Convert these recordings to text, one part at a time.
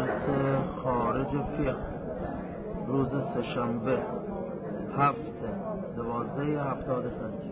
درس خارج فقه روز سه‌شنبه 7/12/75.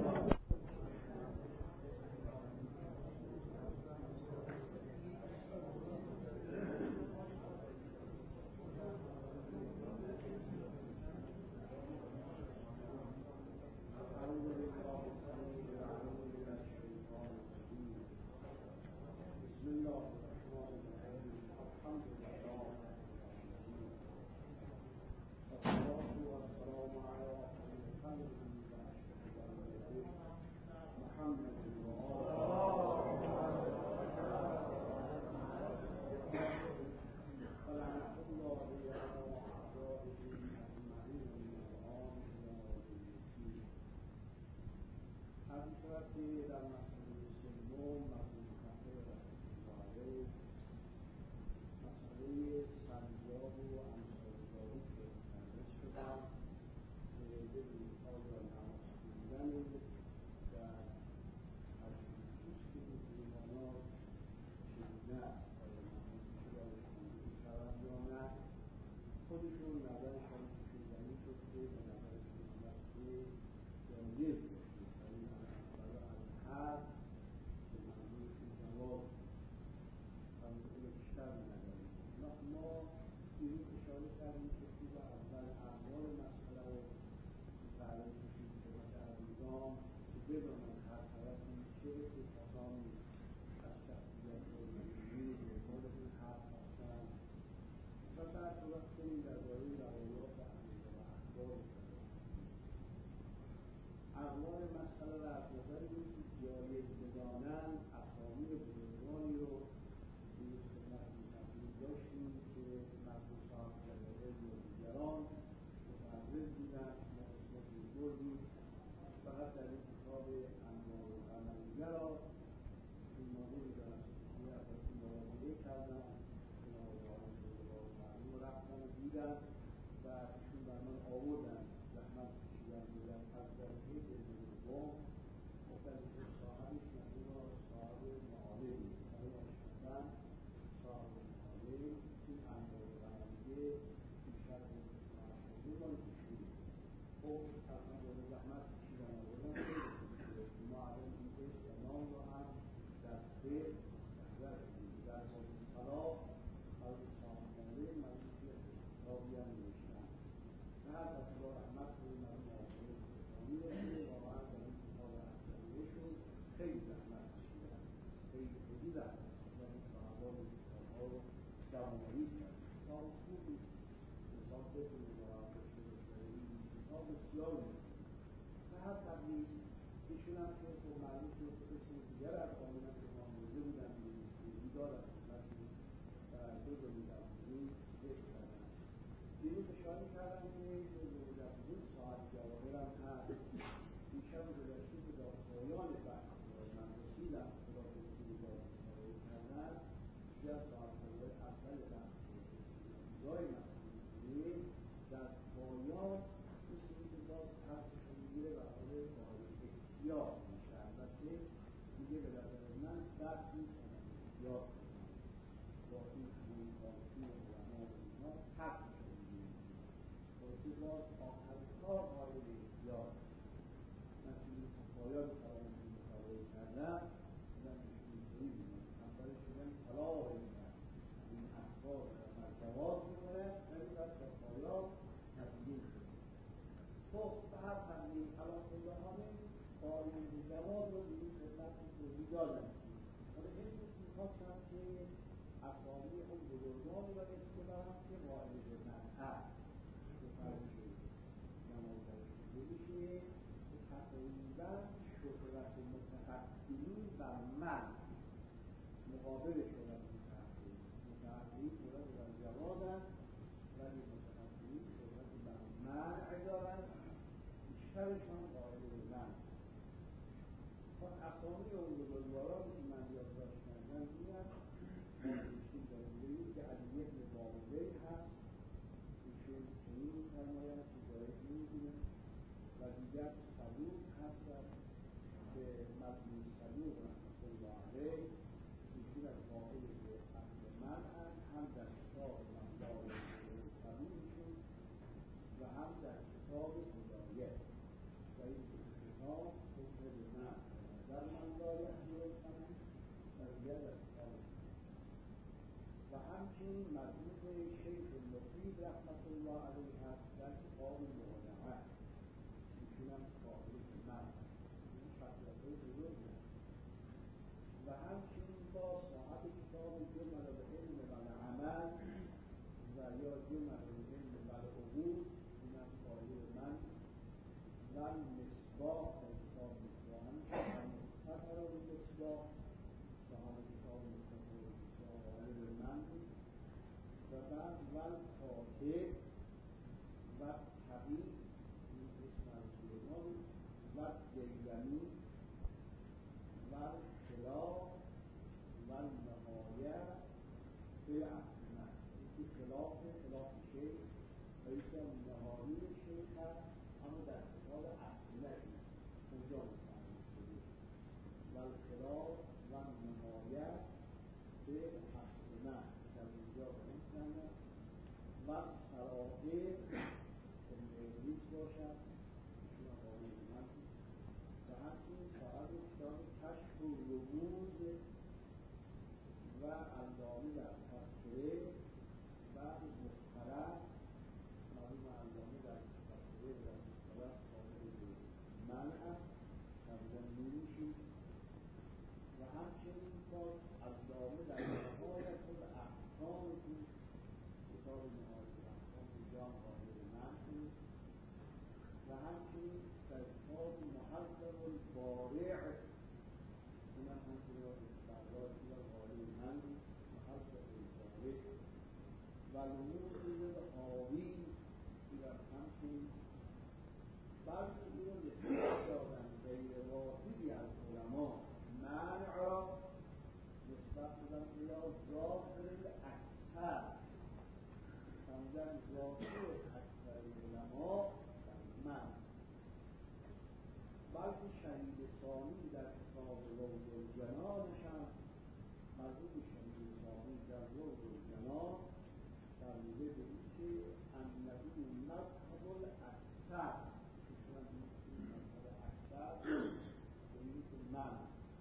اقوال مسئله را از نظر اینکه جایز بدانند اسامی بزرگانی رو این خدمت تحلیل داشتیم که مرحوم صاحب جلاله و دیگران متعرض بودند. ما اسمش می‌بردیم فقط در این کتاب انواع العملیه را این موضوعی دارم که از مراجعه کردم معلوم رفتن و دیدن و ایشون بر من آوردن زحمت کشیدن بودن از درجه دوم مختلف صاحبش مطلوب را صاحب معاله بود برای آشکردن صاحب معاله این انواع العملیه این شرح معاشده مال کشید. خب الحمدلله زحمت کشیدن آوردن ما الان این اسم و نام رو هم در خیر در باب صلاح از صاحب معاله مجلسی راوی هم نوشتن و هر دفعه رحمت کنیم از معاصر اسلامی رسیده واقعا در این کتاب افضلیه شد خیلی زحمت کشیدن خیلی زحمت کشیدن این صحابان و کتابها رو جوانمایی کردن کتاب خوبی مثال فکر نظارت داشته بسیاری کتاب بسیار مهم و هر تبلیغ ایشون هم که خب معلوم شد اسم دیگر از آمین هم که معامله بودن دیگری دارن و دو دلیدن ذکر کردن دیروز اشاره کردن که مجدد صاحب جواهر هم هست دیشب گذشته که در پایان بحث من رسیدم خدا به رسول اشاره کردن که از صاحب جواهر اول بحث جای مسئولی در پایان مثل که باز حرفشون میگیره و حاله قابل اختیار میشه البته دیگه به نظر من بد میکنم اختیار با این همون باقی علما و اینها حق میشه باید باز آخر کار قابل اختیار من که این پایان کلام این مطالعه کردم من ایشون اینطوری بیدیم اولش شدن صلاح این اخبار در جواز میکنه ولی بعد در پایان تبدیل کنه. خب به هر تبدیل الان خداهانه قائل جواز رو به این خدمت توضیح دادن حالا این میخواستم که اسامی اون بزرگانی را اصطلاحاً که قائل به منع به فرض نمازش شده میشه که تقریباً شهرت متأخرین بر منع مقابل شهرت متأخرین شهرت بر جوازن ولی متأخرین شهرت بر منع دارن بیشترشان قائل به منع. اسامی اون بزرگوارانی که من یادداشت کردم میاد ایشون داریم که علی ابن باقری هست ایشون چنین می‌فرماید که جایز نمی‌دونه و دیگر صدوق هستند که مجموع صدوق رحمة الله علیه ایشون از قائل به اهل منع هم در کتاب کتاب هدایت و این کتاب حکم به من در من دارد میرسند و دیگر از کتاب و همچنین مضمون شیخ مفید رحمت الله علیه هست در کتاب مولعه ایشون هم قابل من این شخصیت‌های بزرگی هست و همچنین با صاحب کتاب جمل العلم و العمل و یا جمل العلم و العقول این هم قابل من و مصباح در کتاب مصباح و مختصر المصباح صاحب کتاب مصباح قابل من و بعد والکاتب و طبیب این اسم از سلیمان و دیلمی و خلاف و نهایه به احمد این خلاف شیخ و ایسا نهایی شیخ هست اما در کتاب احمد اونجا مستعمل شده و خلاف و نهایه به احمد در اینجا بنویسند و سرائر که نیست باشد ایشون قابل من و همچنین صاحب کتاب کشف و رموز و علامه در تذکره و مختلف معلوم علامه در تذکره و مختلف قابل من است تبدیل نمیشید و همچنین باز علامه در نهایت و احکام کتاب نهایت و احکام اینجا قابل من و همچنین در کتاب محذب البارع اونم همچنین بردار کتاب قابل من محذب البارع و نموز الحاوی اینم همچنین بعضی این رو نسبت دادن غیر واحدی از علما منع را نسبت دادن یا ظاهر اکثر سمجن ظاهر اکثر علما من بلکه شهید ثانی در کتاب روض الجنانش هم مربوط شهید ثانی در روض الجنان در مورد اینکه انهی مذهب الاکثر ایشون این مذهب اکثر ببینید که من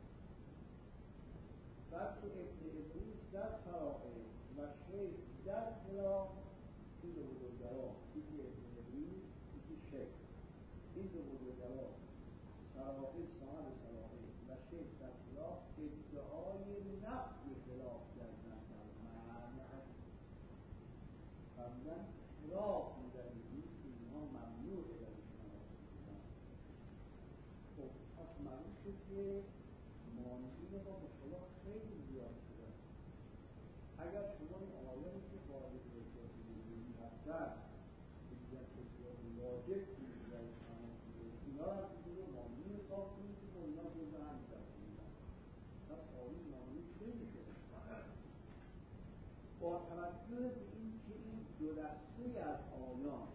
بلکه ابن ادریس در سرائر و شیخ در خلاف این دو بزرگوار یکی ابن ادریس یکی شیخ این دو بزرگوار سرائر صاحب سرائر و شیخ در خلاف ادعای نفی خلاف کردن در معنی فرمودن خلاف می‌دهید که اینها ممنوع در شناخت بودن. خب پس معلوم شد که مانعین با مشکلات خیلی زیاد شده. اگر شما این آیانی که قابل احتیاط می‌بینید هستن که دیگر احتیاط واجب کنید در شناخت بودن اینا را بگید و مانعین حساب کنید که با اینا جزء هم می‌دهید. پس آیین مانعین خیلی شده. با توجه به این که این دو دسته از آیان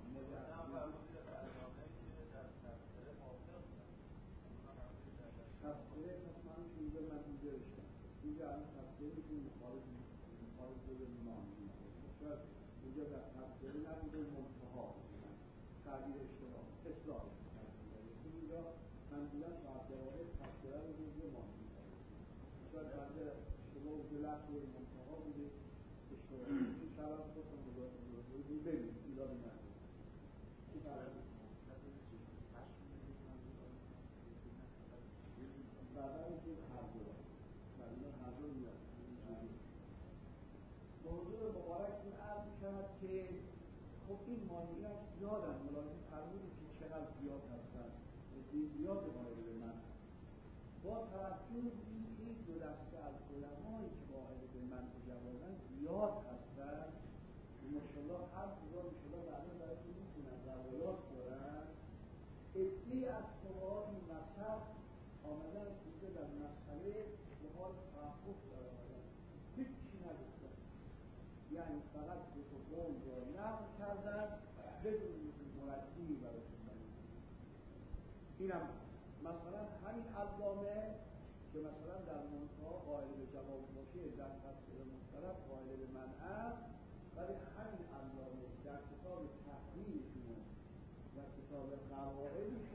تفسیره پس من اینجا رشتم اینجا الان تفسیره میتونی مخارج به ایمان شاید اینجا در تفسیره نبوده منتها تعبیر اشتباه اصلاح اینجا منظورم صاحب دواهر تفسیره رو روز مانی شاید تعبیر اشتباه و لفظ منتها بوده اشتباه این شرط خودم رو ببینید ایرادی نداره این شرط بعدا این هر دو میاد موضوع مبارکتون عرض میشود که خب این مانعیت زیادن ملاحظه فرمودید که چقدر زیاد هستن زیاد قائل به من با توجه به این دو دسته از علمایی که قائل به من جوازن زیاد هستن ماشاءالله هر کجا ماشاءالله بعدا براتون میتونن روایات دارن عده‌ای از فقهای مذهب آمدن اینجا در مسئله به حال توقف داره آمدن هیچی نگفتن یعنی فقط به قول را نقل کردن بدون مرجعی براتون بگیرن اینم مثلا همین علامه که مثلا در منتها قائل به جواب باشه در تفسیر مختلف قائل به منع ولی همین علامه در کتاب تحریرشون در کتاب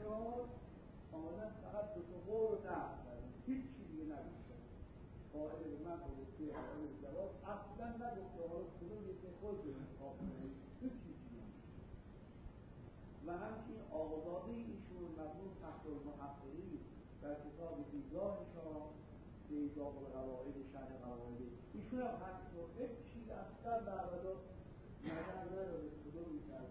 شعار آمدن فقط دو تا قول رو نقل کردن، هیچ چی دیگه نگفتن. قائل به من گفته، قائل به جواب اصلا نگفته. حالا کدوم یکی خود به انتخاب کنید، هیچ چیزی نگفته. و همچنین آزاده ایشون مضمون فخر المحققی در کتاب دیدگاهشان به ایضاح القواعد شرح قواعد ایشون هم همینطور یک چیز اصلا در مورد نظر نداره کدوم می‌کرد.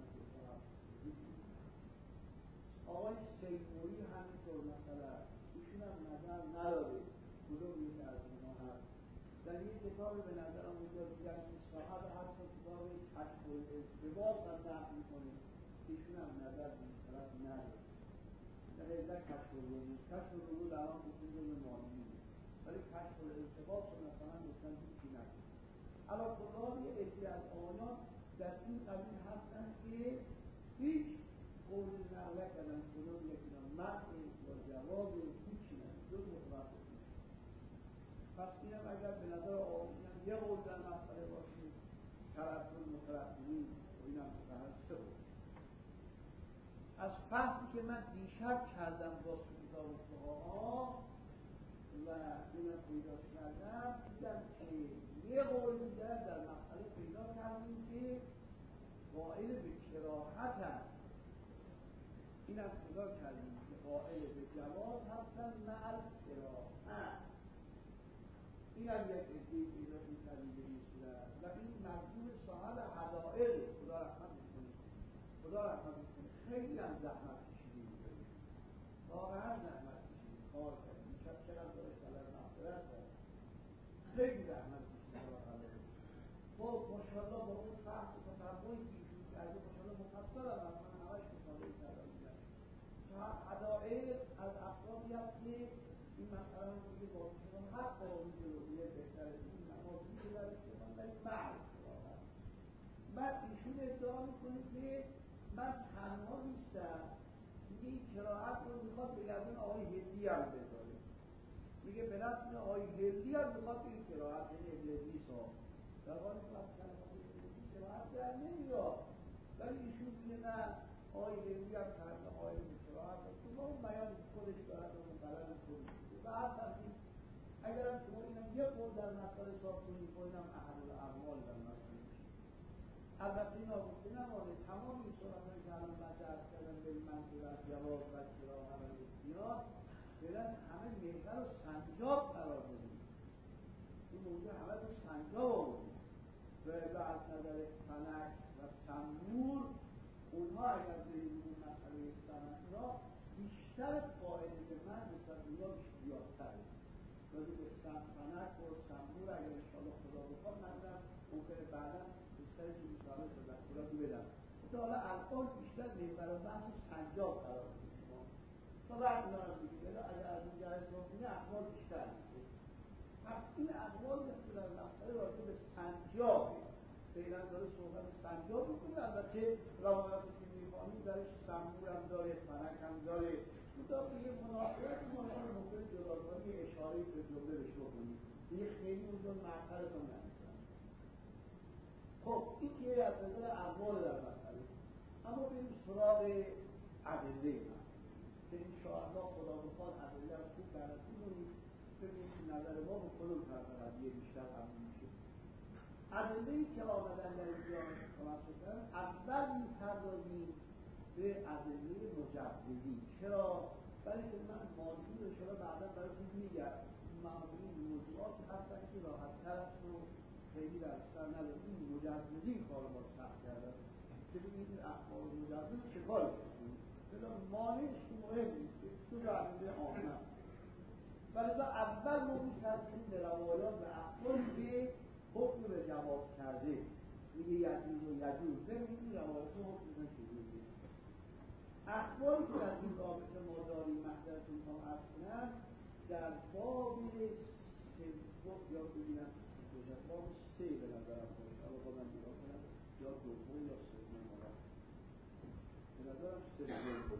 آقای سیموری همینطور مثلا ایشون هم نظر نداره کدوم یک از اینا هست. در یک کتاب به نظرم اونجا دیگر که صاحب حتی کتاب کشف الارتباط هم نقل می‌کنه، ایشون هم نظر به این طرف نداره. در حقیقت کشف الارتباط الان بسیار معنی، ولی کشف الارتباط رو مثلا گفتن هیچی نداره. علی کل حال یه عده از آیان در این قبیل هستن که هیچ قول نقل کردن کدوم یکی را معنی یا جواب هیچی نداره، جز متوقف میشه. پس اینم اگر به نظر آقایان یه قول در مسئله باشه، تردد مترددین و اینم سه قول. از فصلی که من دیشب کردم با کتاب فقها و اینم پیدا کردم، دیدم که یه قول دیگر در مسئله پیدا کردیم که قائل به کراهت هست. اینم پیدا کردیم که قائل به جواز هستن مع الکراهت. اینم یک عده‌ای پیدا کردیم به این صورت و این مضمون صاحب حدائق خدا رحمت میکنه. خدا رحمت میکنه. خیلی هم زحمت کشیدیم، واقعا زحمت کشیدیم، کار کردیم. چقدر داره سلام مغفرت داره، خیلی زحمت کشیدیم. خب ماشاءالله با اون فهم و تفهمی که ایشون کرده ماشاءالله مفصل هم من همش مطالعه کردم دیدم. حدائق از افرادی هست که این مسئله هم دیگه با شما هر قانون جلویه بهتره این نمازی که در استفان در مرد شراحت. بعد ایشون ادعا میکنه که من تنها نیستم، میگه این کراحت رو میخواد به گردن آقای هندی هم بذاره. میگه به رسم آقای هندی هم میخواد این کراحت یعنی ابلیس ها در حالی که از کلمات هندی کراحت در نمیاد، ولی ایشون میگه نه آقای هندی هم کرده آقای کراحت و شما اون بیان خودش دارد و اون بلد خودش میده و هر ترکیم اگر هم شما اینم یه قول در مسئله صاف کنید و اینم احد الاعمال در مسئله میشه. البته این آگفته نمانه تمام این صورتهایی که الان من درس کردم به منظور از جواب و کراحت و اختیار فعلا همه محور و سنجاب قرار بدیم. این موضوع همه رو سنجاب آورد و از نظر فلک و سمور اونها اگر به این مسئله سنت را بیشتر قائل به من نسبت به اونا بیشتر ولی به فلک و سمور اگر انشاءالله خدا بخواد من دارم ممکنه بعدا بیشتری که بیشتره صدق خدا که بدم مثل حالا الان بیشتر محور و بحث سنجاب قرار بدیم شما تا بعد دارم بگید اگر از این جهت کنید احوال بیشتر میشه. پس این احوال مثل در مسئله راجع به سنجابه فعلا داره صحبت سنجاب میکنه. البته روایاتی که میخوانیم درش سمور هم داره، فنک هم داره، مطابق یه مناسبت ممکن جداگانه یه اشاره به جمله بهش بکنیم دیگه خیلی اونجا معطلتون نمیکنم. خب این که از نظر احوال در مسئله، اما بریم سراغ ادله من که انشاءالله خدا بخواد ادله رو خوب بررسی کنیم ببینیم که نظر ما به کدوم طرف قضیه بیشتر قبول میشه. ادله‌ای که آمدن در اینجا خلاصه کردن اول می‌پردازیم به ادله مجوزی. چرا؟ برای که من موضوع شما بعدا براتون میگم معمولی موضوعات هستن که راحت‌تر است و خیلی در سر نداره. این مجوزی کار ما سخت کردن که ببینید این اخبار مجوز چه کار کنید بلا مانعش که مهم نیست تو ادله عامه ولی اول ما می‌ترسیم به روایات و اخباری که حکم به جواز کرده میگه یجوز و یجوز ببینید این روایات حکم به چجوریه. اخباری که در این رابطه ما داریم محضرتون هم عرض کنم در باب سوم یا ببینم باب 3 به نظرم باشه اما بازم نگاه کنم یا دوم یا سوم به نظرم سوم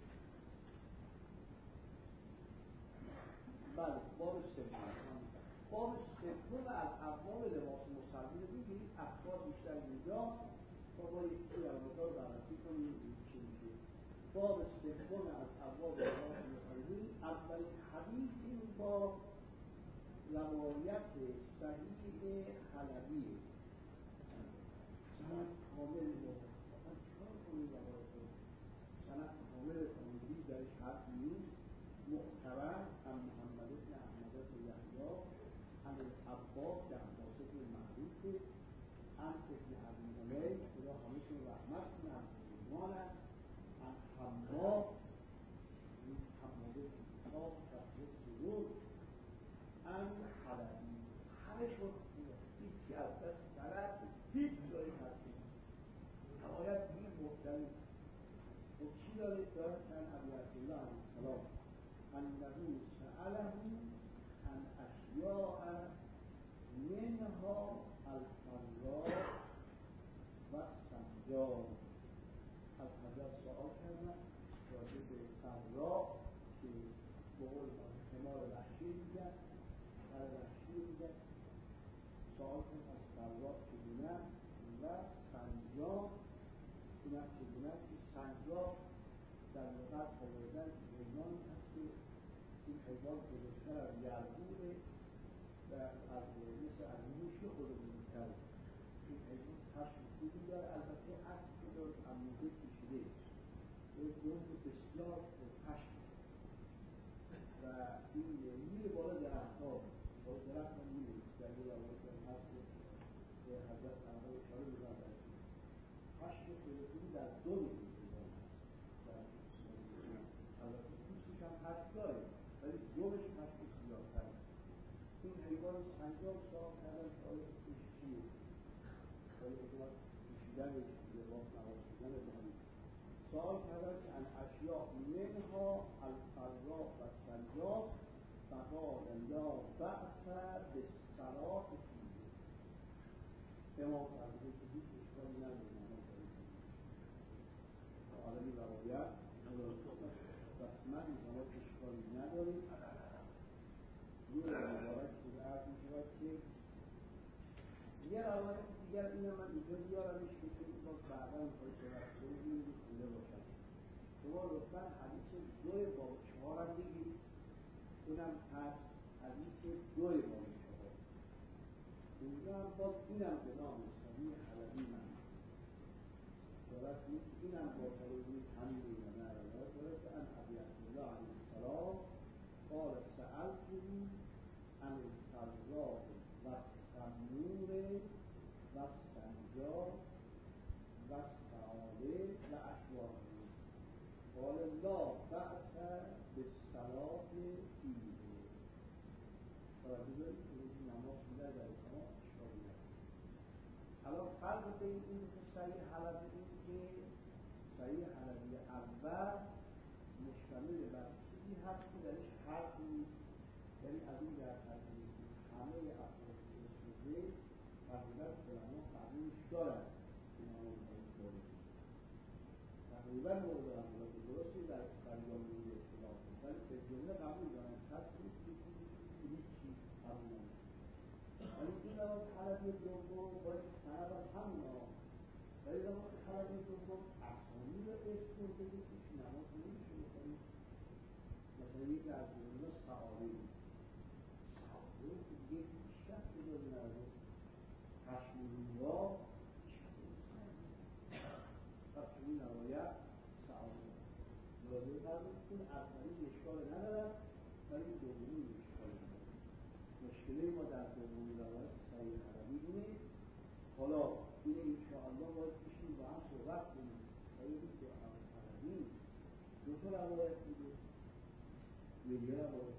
بله باب سوم باب سوم از ابواب لباس مسلمی رو بگیرید اخبار بیشتر اینجا با یکی روایات رو بررسی کنیم چی میشه. باب سوم از ابواب روایات مخالفین. اولین حدیث این با روایت صحیح حلبی سند کامل اصلا چرا کنید روایت سند کامل کاملی درش حرف نیست. معتبر هم محمد بن احمد بن یحیی هم العباس که عباس بن معروفه هم ابن ابی ملیک خدا همشون رحمت کنه هم ایمانن هم حماد این حماده کتاب شخصیت درود هم حلبی همه شد هیچی از دست سند هیچ جایی هستی روایت این مختلف و چی داره چند ابی عبدالله علیه السلام انه سأله عن اشیاء منها الفراء و السنجاب. از حضرت سؤال کردن راجع به فراء که به قول حمار وحشی میگن هر وحشی میگن سؤال کردن از فراء چگونه و سنجاب اینم چگونه که سنجاب در لغت آوردن حیوانی هست که این حیوان بزرگتر از یربوعه و از مثل از موش بزرگتر. این حیوان پشم خوبی داره، البته عکس داره عموده کشیده یک جنب بسیار پشم و این میره بالا درخت‌ها بالا درخت هم میره در یه روایت هم هست که حضرت اول اشاره می‌کنه پشم خیلی در دو میره البته پوستش هم پشم داره ولی جوش پشم سیاه‌تر. این حیوان سنجاب ساخت کردن سال چیه؟ سال اجراز کشیدنش لباس نواشیدن بهایی سوال کردن که ان اشیاء منها الفراء و سنجاب فقال لا بأس بالصلاة فیه. امام فرموده که هیچ اشکالی نداره عالمی روایت رسما نظامات اشکالی نداریم. روی مبارک که عرض می شود که یه روایت دیگر اینه من اینجا بیارمش که باز بعدا میخوایی صحبت کنیم این خونده باشد. شما لطفا حدیث 2 باب 4 هم بگید اونم هست حدیث 2 باب 4 اونجا هم باز اینم به نام صحیح حلبی من دارد نیست اینم با طریقی همین ایمانه روایت دارد که ان ابی عبدالله علیه السلام قال سألته عن الفراء و السنور و السنجاب و السعاده و اشواهه قال لا بأس بالصلاة فیه. توجه دارید که این نماز میده در شما اشکالی نداره. الان فرق بین این که صحیح حلبی این که صحیح حلبی اول مشتمل بر چیزی هست که درش حرف نیست، یعنی از این در حرفی همه افراد رسوله تقریبا علما قبولش دارند که نماز داره تقریبا مورد عمل درستی در سریعانی اختلاف ولی به جمله قبول دارند کسی هیچی قبول ندارد. ولی این نماز حلبی دوم باید سند از همون ولی نماز حلبی دوم افسانی رو اسم بگید که نماز نمیشه بکنید. مثلا یکی از جمله سعاده که دیگه هیچ کس بزرگی نداره خشم رویا هیچ کس بزرگی پس این روایت سعاده مراجعه فرمود که اولی اشکال ندارد ولی دومی اشکال ندارد. مشکلی ما در دومی روایت صحیح حلبی اینه. حالا اینه انشاءالله باید بشیم با هم صحبت کنیم صحیح حلبی دو تا روایت میده یه روایت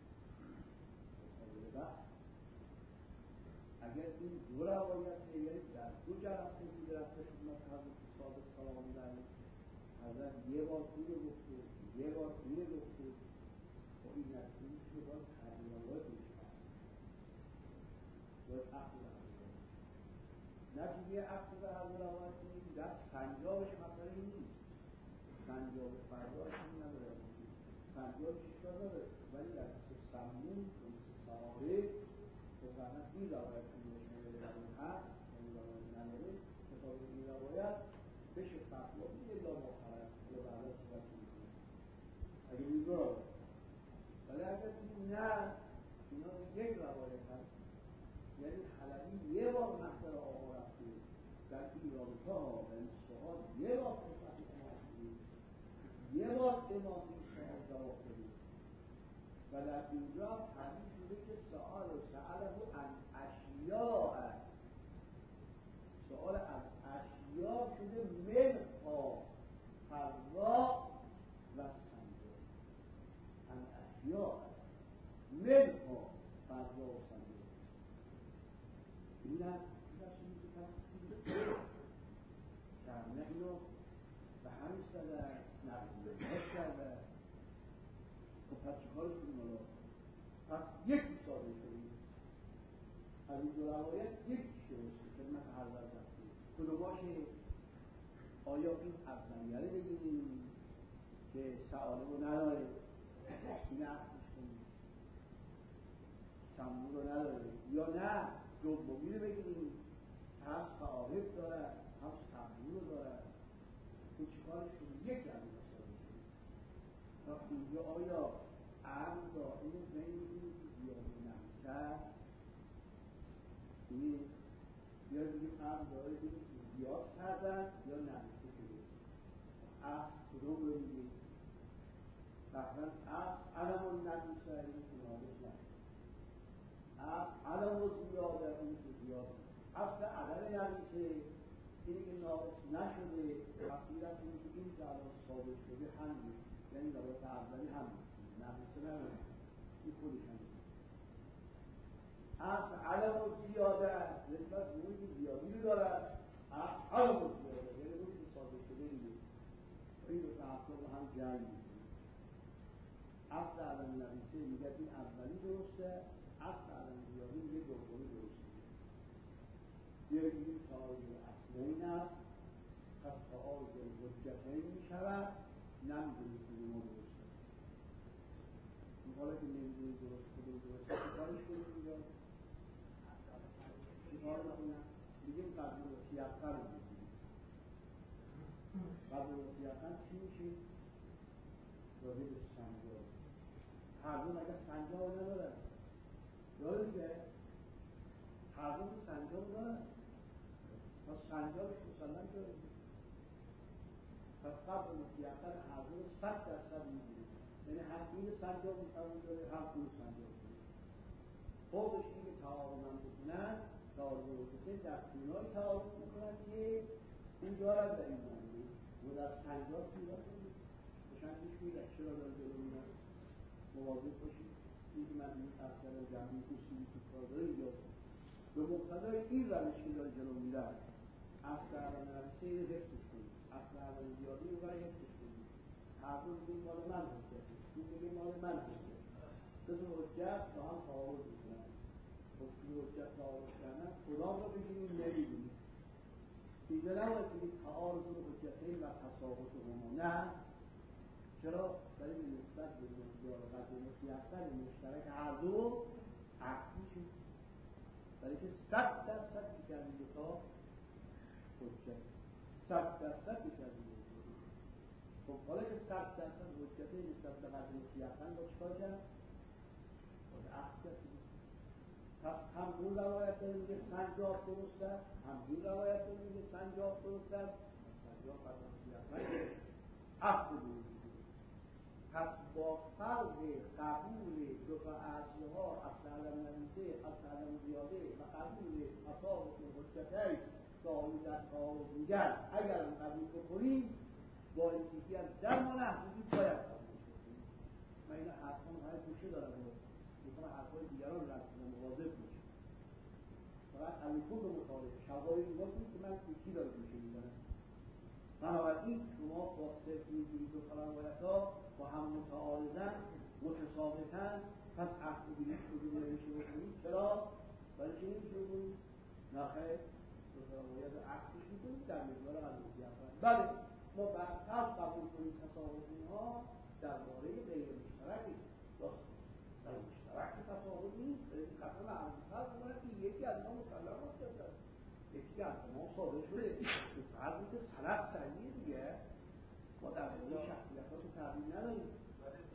اگر این دو روایت یعنی در دو جلسه دیگه رفته خدمت حضرت صادق سلام الله علیه حضرت یه بار اینو گفته یه بار اینو گفته و این نتیجه که باید هر روایت میشه باید عقل روایت نتیجه عقل به هر روایت میشه در سنجابش مسئله نیست. سنجاب فرداش این نداره سنجابش اشکال نداره ولی در سمون مثل سعاده بزرمت این روایت کنیشنه روایت هست این روایت نداره کتاب این روایت بشه فتوا میده لا مخرج یا بعدا صورت اگه بگید برای ولی اگر بگید نه اینا یک روایت هست، یعنی حلبی یه بار مصدر آقا رفته در ایرانتا در اصفهان یه بار خدمت امام شدید، یه بار امام این سوال جواب دادید و در اینجا حدیث شده که سؤال و سأله عن اشیاء، سؤال از اشیاء شده منها فرا و سنجا، عن اشیاء منها فرا و سنجا. این هم این که کرمه اینو به همین ساده نقض کرده. خب پس چه کارش کنیم حالا؟ پس یک ساده شدیم از این دو روایت یک درسته خدمت حضرت رفته کدوماشه؟ آیا این افضلیه بگیریم که سعاله رو نداره این عقلش کنیم سمبو رو نداره، یا نه دومی رو بگیریم هم سعاله داره هم سمبو رو داره. تو چه کارش کنیم؟ یک از این ساده شدیم تا اینجا آیا عقل دائم بین این زیاده نفسه این یا بگیم عقل داره بگیم زیاد کردن یا نفسه شده عقل کدوم رو بگیم تقریبا عقل علم و نفسه این کنادش نفسه عقل علم و زیاده این که زیاده اصل علم نفسه اینی که ناقص نشده تقریبا این که الان ثابت شده همین یعنی روایت اولی همین نفسه نمونه این خودش همین اصل علم و زیاده نسبت به اون که زیادی رو دارد اصل علم و زیاده یعنی اون که ثابت شده دیگه این رو اصلا رو هم جمع میکنیم. اصل علم نفسه میگه این اولی درسته، اصل علم زیادی میگه دومی درسته. بگیم تعارض اصلین است پس تعارض حجتین میشود نمیدونید کدوم درسته. این حالا که نمیدونید درست کدوم درسته چیکارش کنیم اینجا؟ چیکار کنیم؟ بگیم قبول وصیت رو بگیم. قبول وصیت چی میشه؟ راجع به سنجاب. هر دو مگه سنجاب نداره؟ داره دیگه؟ هر دو سنجاب داره؟ پس سنجابش مسلم شده. پس قبل مطیقا هر دو 100% میگیریم. یعنی هم این سنجاب میتوان داره هم اون سنجاب داره. خودش این که تعارض میکنن تعارض میکنن در کنای تعارض میکنن که این دارد در این معنی و در سنجاب میدارد بشن پیش میره چرا داره جلو میدن مواظب باشید این که من این اصلا جمعی اصولی که کار داره اینجا به مقتضای این روش که داره جلو میدن اصل اول نفسه این حفظش کنید اصل اول زیادی رو برای حفظش کنید هر دو بگیم مال من حفظه این بگیم مال من حفظه دو حجت با هم تعارض میکنن خب که حجت تعارض کردن کدام رو بگیریم نمیدونیم اینجا نباید بگید تعارض رو حجتین و تساقط هما نه چرا؟ برای نسبت به مقدار قدر مطلقاً مشترک هر دو عقل میشه برای که 100% که کردیم دوتا حجت 100% که کردیم دوتا خب حالا که 100% حجته نسبت به قدر مطلقاً با چکار کرد؟ باید عقل کردیم پس هم اون روایت داریم که سنجاب درسته هم این روایت داریم که سنجاب درسته سنجاب قدر مطلقاً عقل درسته. پس با فرض قبول دو تا اصلها اصل علم نفسه اصل علم زیاده و قبول تفاوت حجتین دائمی در تعارض میگن اگر اون قبول بکنیم با اینکه در ما محدودی باید قبول کنیم. من این حرفان های گوشه دارم میخوام حرفای دیگران رد کنم مواظب باشم فقط علیکم به مطالب شواهد نگاه کنید که من یکی داره گوشه میزنم بنابراین شما با صرف میگیرید و روایت‌ها با هم متعارضن متساوتن پس عقل بگیرید کدوم نمیشه بکنید چرا؟ برای چه نمیشه بکنید؟ نخیر دو روایت عقلش میکنید در مقدار قضیه بله ما برقصد قبول کنید تساوت اینها درباره غیر مشترکی راست در مشترک تساوت نیست قسم عرضی‌تر بکنید که یکی از ما مسلم هست یکی از ما صادر شده که فرض میده سلف سریعه دیگه ما در مورد شخصیت ها تو تبدیل نداریم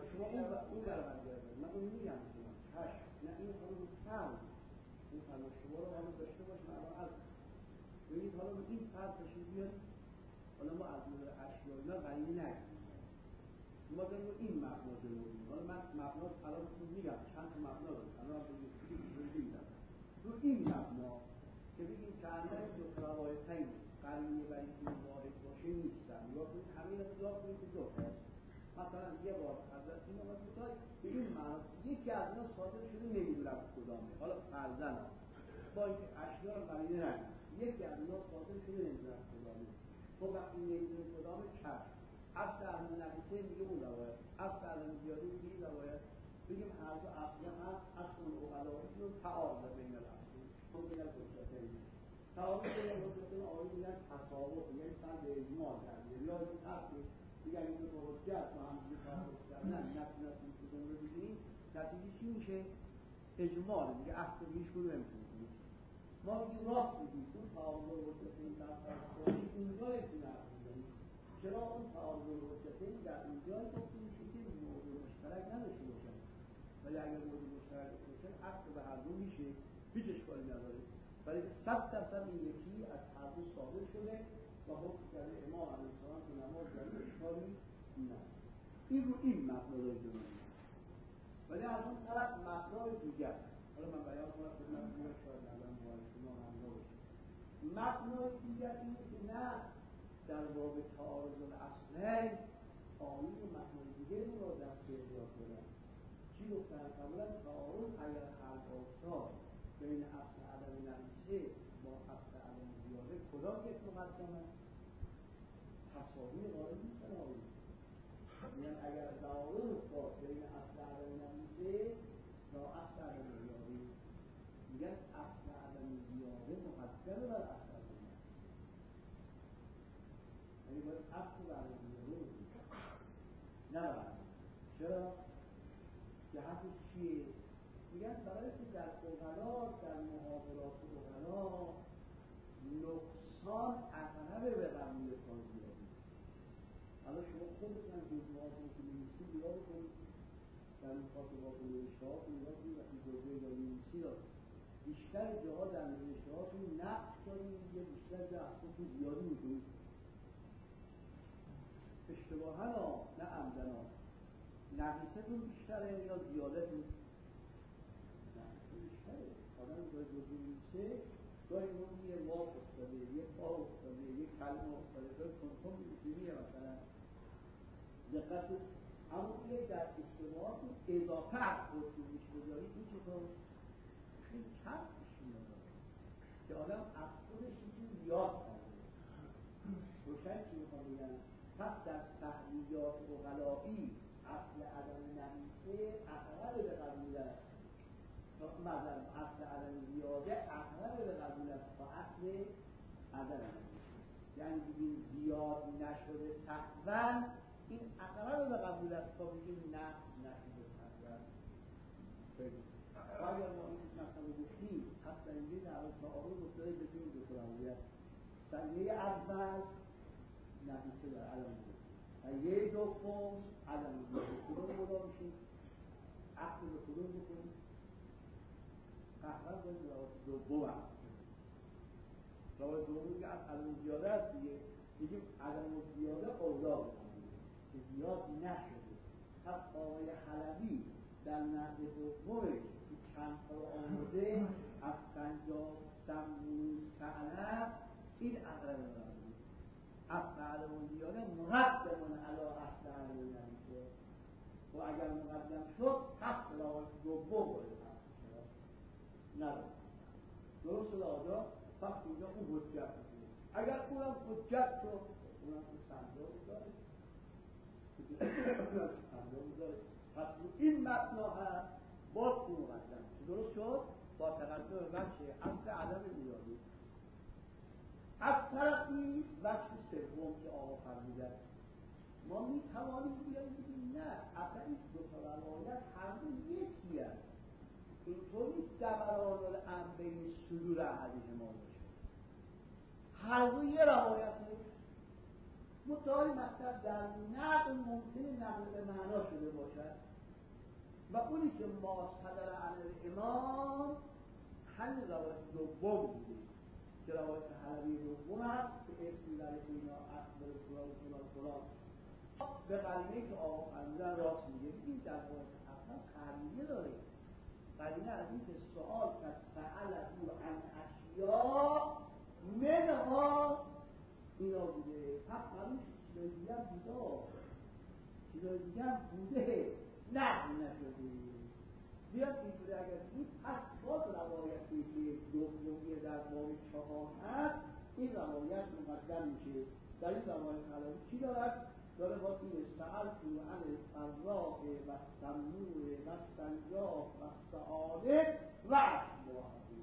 شما اون برآورده من اون میگم شما چشم نه این خانم فرض این فرض شما رو حالا داشته باش من الان ببینید حالا این فرض تشریح بیاد حالا ما از نظر اشیاء اینا قرینه نگیریم ما داریم این مبنا جلو میگیم حالا من مبنا الان میگم چند تا مبنا دارم الان بگیم رو این مبنا که بگیم که اندر دو روایتین قرینه برای این واحد باشه نیستن یا همین اطلاق کنید که دو هست مثلا یه بار حضرت این آمد بودای به این معنی یکی از اینا صادر شده نمیدونم کدامه حالا فرضاً با اینکه اشیاء رو قرینه نگیم یکی از اینا صادر شده نمیدونم کدامه تو وقتی نمیدونم کدامه چشم اصل اهل نفیسه میگه اون روایت اصل اهل زیاده میگه این روایت بگیم هر دو اصلا هست اصل اقلایی رو تعارض بین الاصل تو بین الحجتین تعارض بین الحجتین آقایی میگن تساوق یعنی فرد اجماع کرده یا این فرقی دیگه اگه دو تا حجت با هم دیگه تعارض کردن نتونستیم کدوم رو بگیریم نتیجه چی میشه؟ اجماع دیگه عقل هیچ کدوم نمیتونه ما میگیم راست میگیم اون تعارض حجتین در فرق اینجا نمیتونه عقل بزنیم چرا اون تعارض حجتین در اینجا گفته میشه که موضوع مشترک نداشته باشن ولی اگر موضوع مشترک باشن عقل به هر دو میشه هیچ اشکالی نداره ولی 100% این یکی از هر دو صادر شده و حکم کرده امام علیه السلام که نماز در اشکالی نه این رو این مبنای جمعه ولی از اون طرف مبنای دیگر حالا من بیان کنم خدمت میگم شاید الان باید شما مبنا باشه مبنای دیگر اینه که نه در باب تعارض الاصلین آیین و مبنای دیگر رو در پیدا کنن چی گفتن؟ قبلا تعارض اگر خلق افتاد بین اصل عدم نفیسه با اصل عدم زیاده کدام یک مقدمه؟ تساوی قائل نیستن آیین یعنی اگر تعارض افتاد بین اصل عدم نفیسه با اصل عدم زیاده میگن اصل عدم زیاده مقدمه بر اصل عدم نفیسه یعنی باید اصل عدم زیاده بودید نه برد چرا؟ جهتش چیه؟ میگن برای که در اغلا در محاضرات اغلا نقصان اقرب به قبول تازیابی حالا شما خودتون جزوهاتون که می‌نویسید نگاه بکنید در مخاطبات و نوشته‌هات نگاه کنید وقتی جزوه یا می‌نویسی دارید بیشتر جاها در نوشته‌هاتون نقص دارید یا بیشتر جهتون زیادی می‌کنید اشتباهاً نه عمدناً نقیستون بیشتره یا زیادتون بیشتره آدم باید جزوه میشه گاهی اون یه واف افتاده یه پا افتاده یه کلمه افتاده گاهی کنتون میشه مثلا دقت اما که در اشتباهات اضافه از خودتون میشه بذارید این چطور خیلی کم میشه نداره که آدم از خودش میشه یاد کرده روشن چی میخوام بگن پس در سهمیات اغلایی اصل عدم نمیسه اقرب به قبول است مثلا اصل عدم زیاده اقرب به قبول است تا اصل عدم نمیسه یعنی بگیم زیاد نشده سهوا این اقرب به قبول است تا بگیم نقص نشده سهوا و اگر ما این مثلا گفتیم پس در اینجای در تعارض افتاده بگیم دو تا روایت سهمیه اول نمیسه در عدم نمیسه و یه دوم عدم زیاده کدوم مدا میشید عقل به کدوم بکنید قهرم باید روایت دوم هم روایت دومی که از عدم زیاده هست دیگه عدم زیاده اولا بکنید که زیاد نشده پس آقای حلبی در نقد دومش که چند تا آمده از سنجاب سموز سعلب این اقرب رو اصل عدم زیاده مقدمون علی اصل عدم نمیشه و اگر مقدم شد تحت روایت دوم باید شد نداره درست شده آجا پس اینجا اون حجت میشه اگر اونم حجت شد اونم که سنجاب داره سنجاب داره پس این مبنا هست باز اون مقدم درست شد با تقدم بچه اصل عدم زیاده از طرفی وجه سوم که آقا فرمودن ما می توانیم بگیم نه اصلا این دو تا روایت هر دو یکی هست اینطور نیست دوران الامر بین صدور احدهما باشه هر دو یه روایت هست متعالی مطلب در نقل ممکنه نقل به معنا شده باشد و اونی که ما صدر عن الامام همین روایت دوم بوده که روایت حلبی دوم هست که اسمی در اینا اخبر فلان به قرینه که آقا فرمودن راست میگه. این در روایت اصلا قرینه داره، قرینه از این که سؤال کرد سأل او عن اشیاء منها اینا بوده، پس معلوم چیزای دیگه هم بوده، چیزای دیگه هم بوده نقل نشده. بیاد اینطوری اگر این پس باز روایتی که دومیه در باب 4 هست، این روایت مقدم میشه. در این روایت حلالی چی دارد؟ داره باز این سأل تو عن الفراء و سمور و سنجاق و سعاده و اشباهه.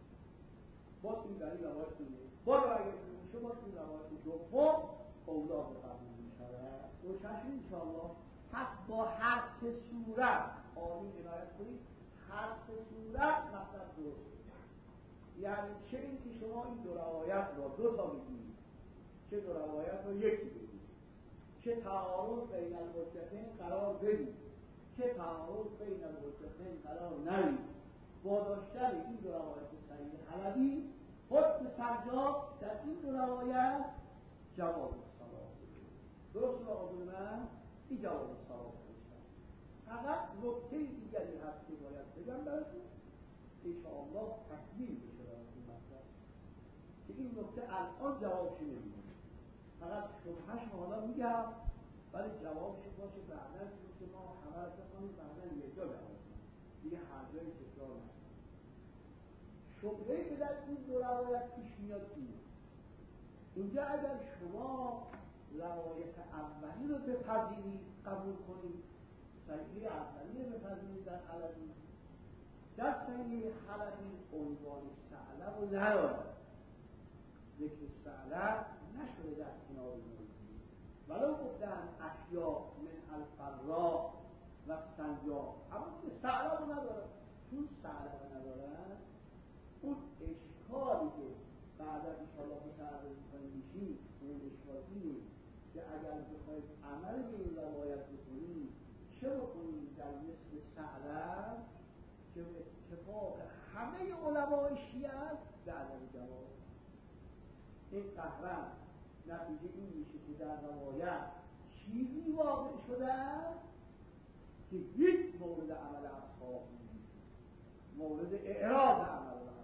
باز این در این روایت کنید باز اگر میشه باز این روایت دوم اولا به قبول میشود. روشنش انشاءالله. پس با هر سه صورت آمین عنایت کنید، هر سه صورت مطلب درست. یعنی چه این که شما این دو روایت را دو تا بگید، چه دو روایت را یکی بگید، چه تعارض بین الحجتین قرار بدید، چه تعارض بین الحجتین قرار ندید. با داشتن این دو روایت صحیح حلبی حکم سرجاب در این دو روایت جواب الصلاة. درست رو آقای من این جواب الصلاة باشد. فقط نکته دیگری هست که باید بگم براتون انشاءالله تکمیل بشه براتون مطلب که این نکته الان جوابش نمیدونم، فقط شبهش حالا میگم ولی جوابش باشه بعدا که ما همه رو کنیم بعدا یک جا جواب دیگه هر جایی تکرار نکنیم. شبهه که در این دو روایت پیش میاد اینجا اگر شما روایت اولی رو بپذیرید قبول کنید، صحیح اولی رو بپذیرید در حلبی، در صحیح حلبی عنوان ثعلب رو ندارد، ذکر ثعلب نشده در کنار موضوع، ولو گفتن اشیاء من الفراء و سنجاق، اما که ثعلب رو ندارد. چون ثعلب رو ندارد اون اشکالی که بعدا انشاءالله متعرض می‌کنیم میشیم، اون اشکال اینه که اگر بخواید عمل به این روایت بکنید چه بکنید در مثل ثعلب که اتفاق همه علمای شیعه است به عدم جواب. این قهرن نتیجه این میشه که در روایت چیزی واقع شده است که هیچ مورد عمل اصحاب نیست، مورد اعراض عمل اصحاب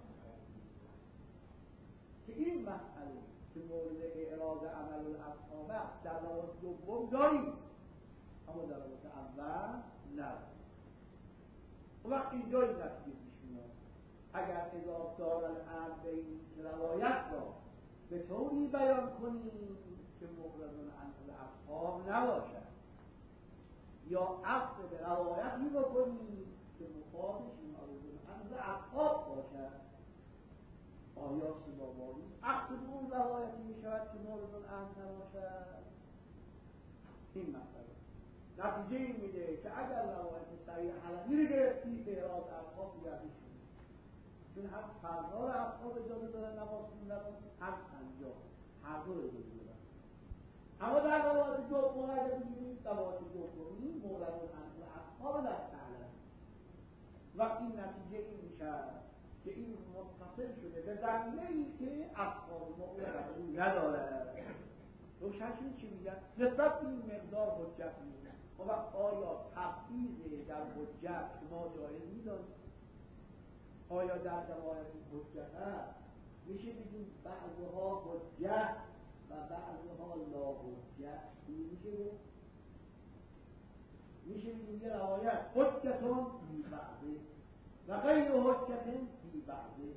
که این مسئله که مورد اعراض عمل اصحاب است در روایت دوم داریم اما در روایت اول نداریم. و وقت اینجا این نتیجه پیش میاد اگر اضافه دارن امر به این روایت را به طوری بیان کنیم که مقررون عن اصحاب نباشد یا عقد به روایتی بکنیم که مخالفش مقررون عن اصحاب باشد، آیا سبابانی عقد به اون روایتی می شود که مقررون عن نباشد؟ این مسئله نتیجه این میده که اگر روایت صحیح حلبی رو گرفتی به اعراض اصحاب بیادی شد، چون هم فرزار اصحاب اجازه داره نماز خوندن هم سنجا هر دو اجازه دارن. اما در روایت دوم اگر بگیرید روایت دومی مقررون عن اصحاب در تعلم و این نتیجه این میشه که این متصل شده به زمینه ای که اصحاب مقررون نداره. روشنشون چی میگن؟ نسبت به این مقدار حجت میگن. و آیا تبعیض در حجت شما جایز میدانید؟ آیا در روایت حجت هست؟ میشه بگیم بعضها حجت و بعضها لا حجت. میشه بگیم یه روایت حجتون فی بعضه و غیر حجتون فی بعضه.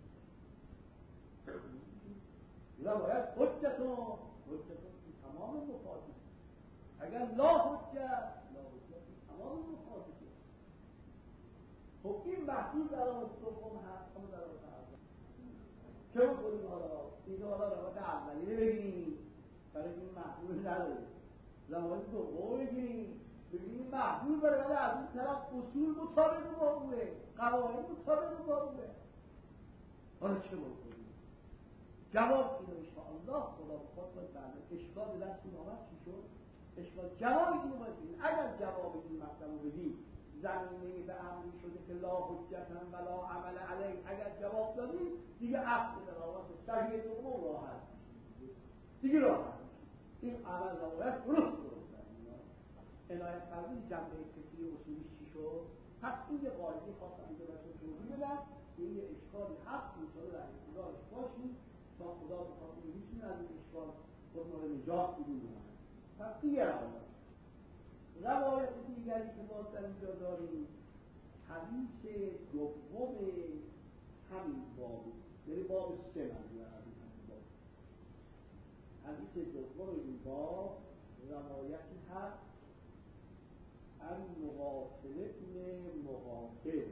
روایت حجتون فی تمام مفاتیح، اگر لا حجت تمام مفاتیح. خب این محصول در آن دوم هست اما در آن اول چه بکنیم؟ حالا این حالا روایت اولی رو بگیریم برای این محصول نداره، روایت دوم بگیریم بگیریم محصول برای ولی از این طرف اصول مطابق با اوه، قواعد مطابق با اوه. حالا چه بکنیم؟ جواب اینو انشاءالله خدا بخواد باید بعد اشکال دستون آمد چی شد؟ اشکال جواب اینو باید بگیم. اگر جواب این مطلب رو بدیم زمینه به امری شده که لا حجتن ولا عمل علیه، اگر جواب دادیم دیگه عقد قرارات صحیح دوم راحت دیگه راحت این عمل روایت درست عنایت فرمودید جنبه فکری اصولی چی شد؟ پس این یه قاعده خواستم اینجا براتون توضیح بدم که این یه اشکالی هست اینطوره در انتظارش باشید تا خدا بخواد میتونه از این اشکال خود ما رو نجات بدیم. پس دیگه روایت دیگری که باز در اینجا داریم حدیث دوم همین بابی، یعنی باب 3 منظور از این باب. حدیث دوم این باب روایتی هست عن مقاتل ابن مقاتل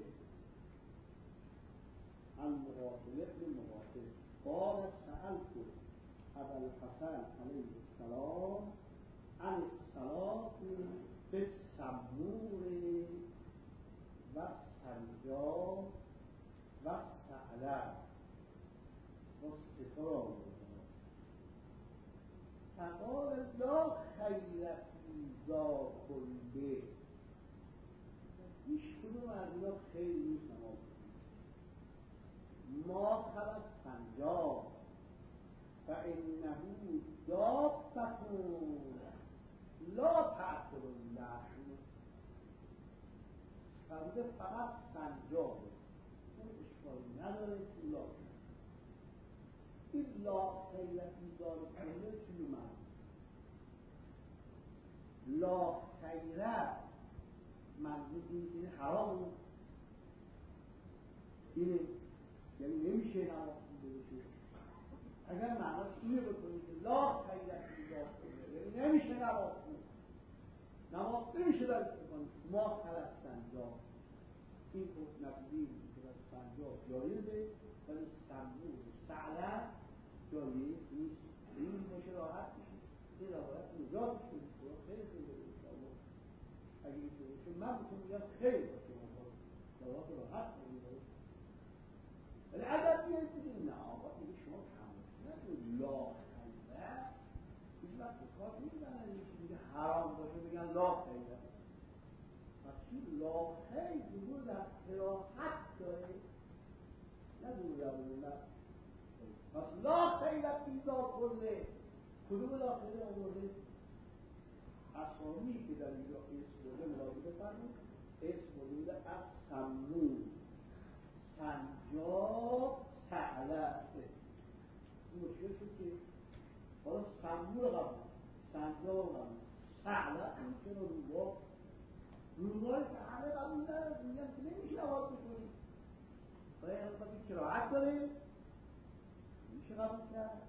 قال سألت ابا الحسن علیه السلام عن الصلاة بالسمور و السنجاب و الثعلب و استفرار فقال لا خیر فی ذا کله، هیچ کدوم از اینا خیر نیست نماز ما خلق سنجاب فانه دابتون لا تأکل اللحم. فرموده فقط سنجابه، اون اشکالی نداره که لا این لا خیر فی ذا کله چی اومد؟ لا خیره منظور این حرام اینه، یعنی نمیشه نماز خونده بشه. اگر معناش اینه بکنید که لا خیره فی ذا کله یعنی نمیشه نماز خونده، نماز نمیشه درش بکنید. ما خلق سنجاب این خود نبودیم که در سنجاب جایزه ولی سنجاب و ثعلب جایز نیست. این میشه راحت میشه این روایت نجات کنید خیلی خیلی انشاءالله اگه این شده من بکنم میگم خیلی باشه روایت راحت کنید. ولی اگر بیایید بگید نه آقا این شما کم نکنید لا خیره هیچ وقت کار نمیدن میگه حرام باشه بگن لا خیره. پس این لا خیر دور در قراءت داره نه دور در نه. پس لا خیر فی ذا کله کدوم لا خیر آورده؟ اسامی که در اینجا اسم بوده ملاحظه بفرمایید اسم بوده از سمون سنجاب ثعلب. این مشکل شد که حالا سمون رو قبول سنجاب رو قبول ثعلب این چرا روبای ثعلب قبول نداره میگن که نمیشه نماز بکنید باید هم باید کراهت داره میشه قبول کرد.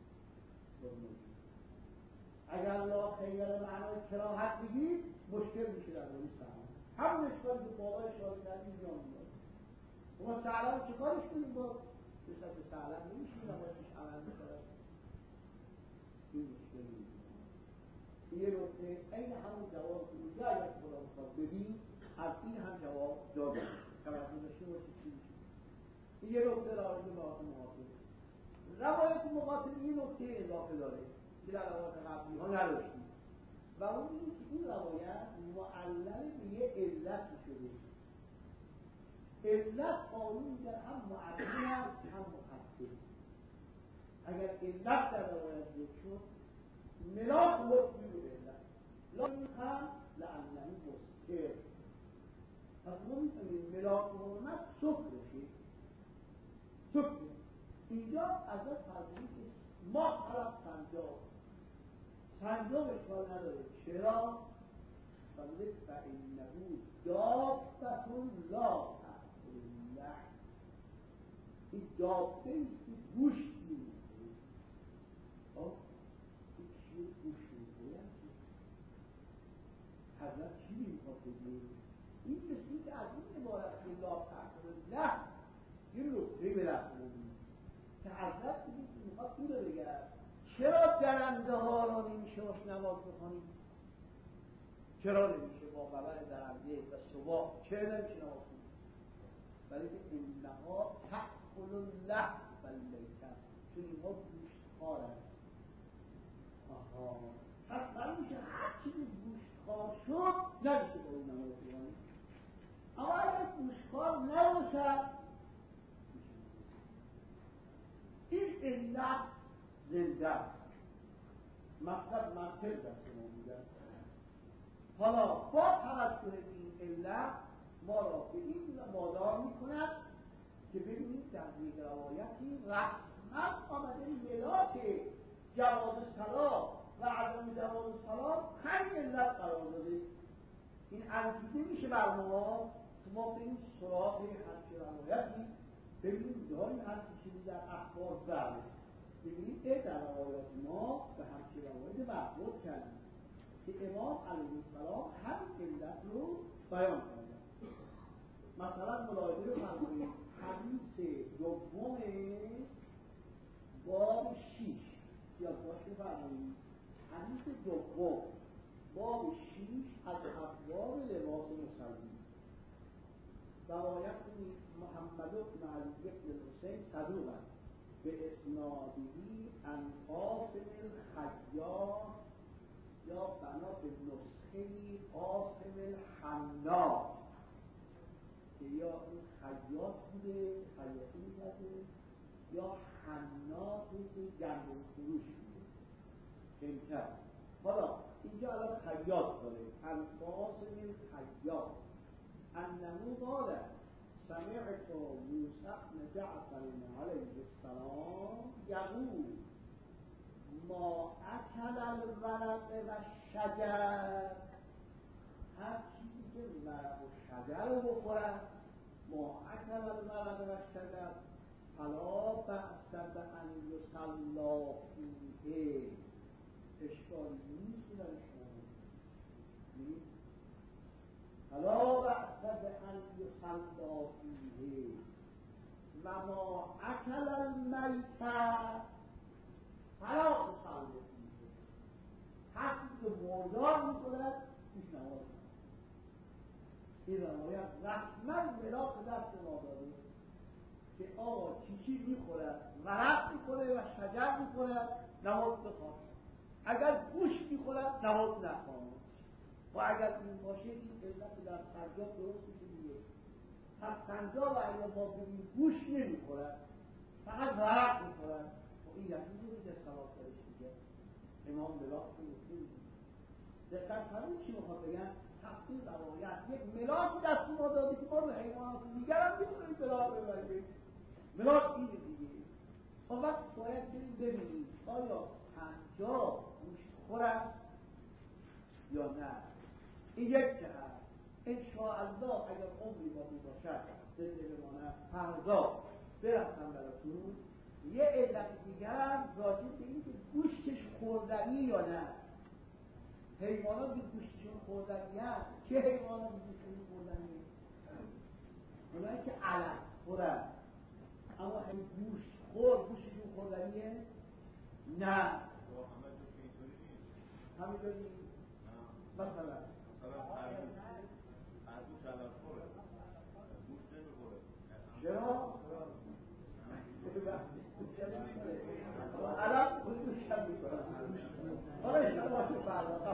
اگر لا خیر معنای کراهت بگید مشکل میشه در روی ثعلب. همون اشکالی که باقا اشاره کردیم جان میاد اما ثعلب چه کارش کنیم با بسید به ثعلب نمیشه نمازش عمل میکنه. این مشکل میشه یه نکته این همون جواب که اونجا اگر خدا بخواد ببین از این هم جواب داده توجه داشته باشید چی میشه. این یه نکته راجع به مقاتل روایت مقاتل این نکته اضافه داره که در روایت قبلی ها نداشتیم و اون این که این روایت معلل به یه علت شده. علت قانون در هم معلل هست هم مقصد. اگر علت در روایت ذکر شد ملاک مطمی رو علت لازم هم لعنه مستر. پس ما میتونیم ملاک حرمت سکر بشه سکر. اینجا ازت فرمودی که ما خلق سنجاب اشکال نداره. چرا؟ فرموده فإنه دابتون لا تأکل اللحم. این دابته ایست که گوشت می‌خوره. این چیه گوشت می‌خوره؟ حضرت چی می‌خواد بگه؟ این مثلی که از این عبارت که لا تأکل اللحم این نکته به رسم که حضرت بگید که میخواد این رو بگرد چرا درنده ها را نمیشه باش نماز بخونید؟ چرا نمیشه با خبر درنده و صبح چرا نمیشه نماز بخونید؟ ولی که اینها تأکل اللحم والمیتة چون اینها گوشتخوار هست. آها، پس برای میشه هر چیزی گوشتخوار شد نمیشه با اون نماز بخونی. اما اگر گوشتخوار نباشد این علت زنده است، مطلب منطق در شما میگن. حالا با توجه به این علت ما را به این وادار میکند که ببینید در یک روایتی رسما آمده ملاک جواز صلاة و عدم جواز صلاة همین علت قرار داده. این انگیزه میشه بر ما به این سراغ همچه روایتی ببینید داریم همچه چیزی در اخبار برده. ببینید در روایات ما به همچه روایت برخورد کردیم که امام علیه السلام همین علت رو بیان کردن. مثلا ملاحظه بفرمایید حدیث دوم باب 6 یادداشت بفرمایید. حدیث دوم باب 6 از ابواب لباس مسلمان. روایت محمد بن علی بن الحسین صدوق است به اسنادی عن قاسم الخیاط یا بنا به نسخه قاسم الحناط که یا این خیاط بوده خیاطی می‌کرده یا حناطی که گندم فروش بوده کمتر. حالا اینجا الان خیاط داره عن قاسم الخیاط انه قال سمعت موسی بن جعفر علیه السلام یقول ما اکل الورق و شجر، هر چیزی که ورق و شجر رو بخورن، ما اکل الورق و شجر فلا بأس بأن یصلی فیه، اشکالی نیست در شما فلا بأس بأن یصلی فیه و ما اکل المیت فلا تصلی فیه، هر چیزی که مردار میکند پیش نماز. این روایت رسما ملاک دست ما داده که آقا چی میخورد، ورق میخوره و شجر میخورد نماز بخواد، اگر گوشت میخورد نماز نخواد. و اگر این باشه این علت در سنجاب درست میشه دیگه. پس سنجاب اگر ما ببینیم گوشت نمیخورد فقط ورق میخورد و این یکی میشه صلاح درش میگه. امام ملاک میگه دقت کنید چی میخواد بگن؟ تفسیر روایت یک ملاک دست ما داده که ما رو حیوانات دیگر هم میتونیم بلا ببریم. ملاک اینه دیگه. اون وقت باید ببینیم آیا سنجاب گوشت خورد یا نه. این یک جهت. انشاءالله اگر عمری باقی باشد زنده بمانم فردا برسم براتون یه علت دیگر راجع به این که گوشتش خوردنی یا نه. حیواناتی گوشتشون خوردنی هست. چه حیواناتی گوشتشون خوردنی هست؟ اونایی که علف خورد اما همین گوشت خورد گوشتشون خوردنیه؟ نه همینطوری نیست. مثلا خرگوش علف خوره گوشت نمیخوره. چرا؟ علف گوشت هم میکنن. حالا اشتباه شد فردا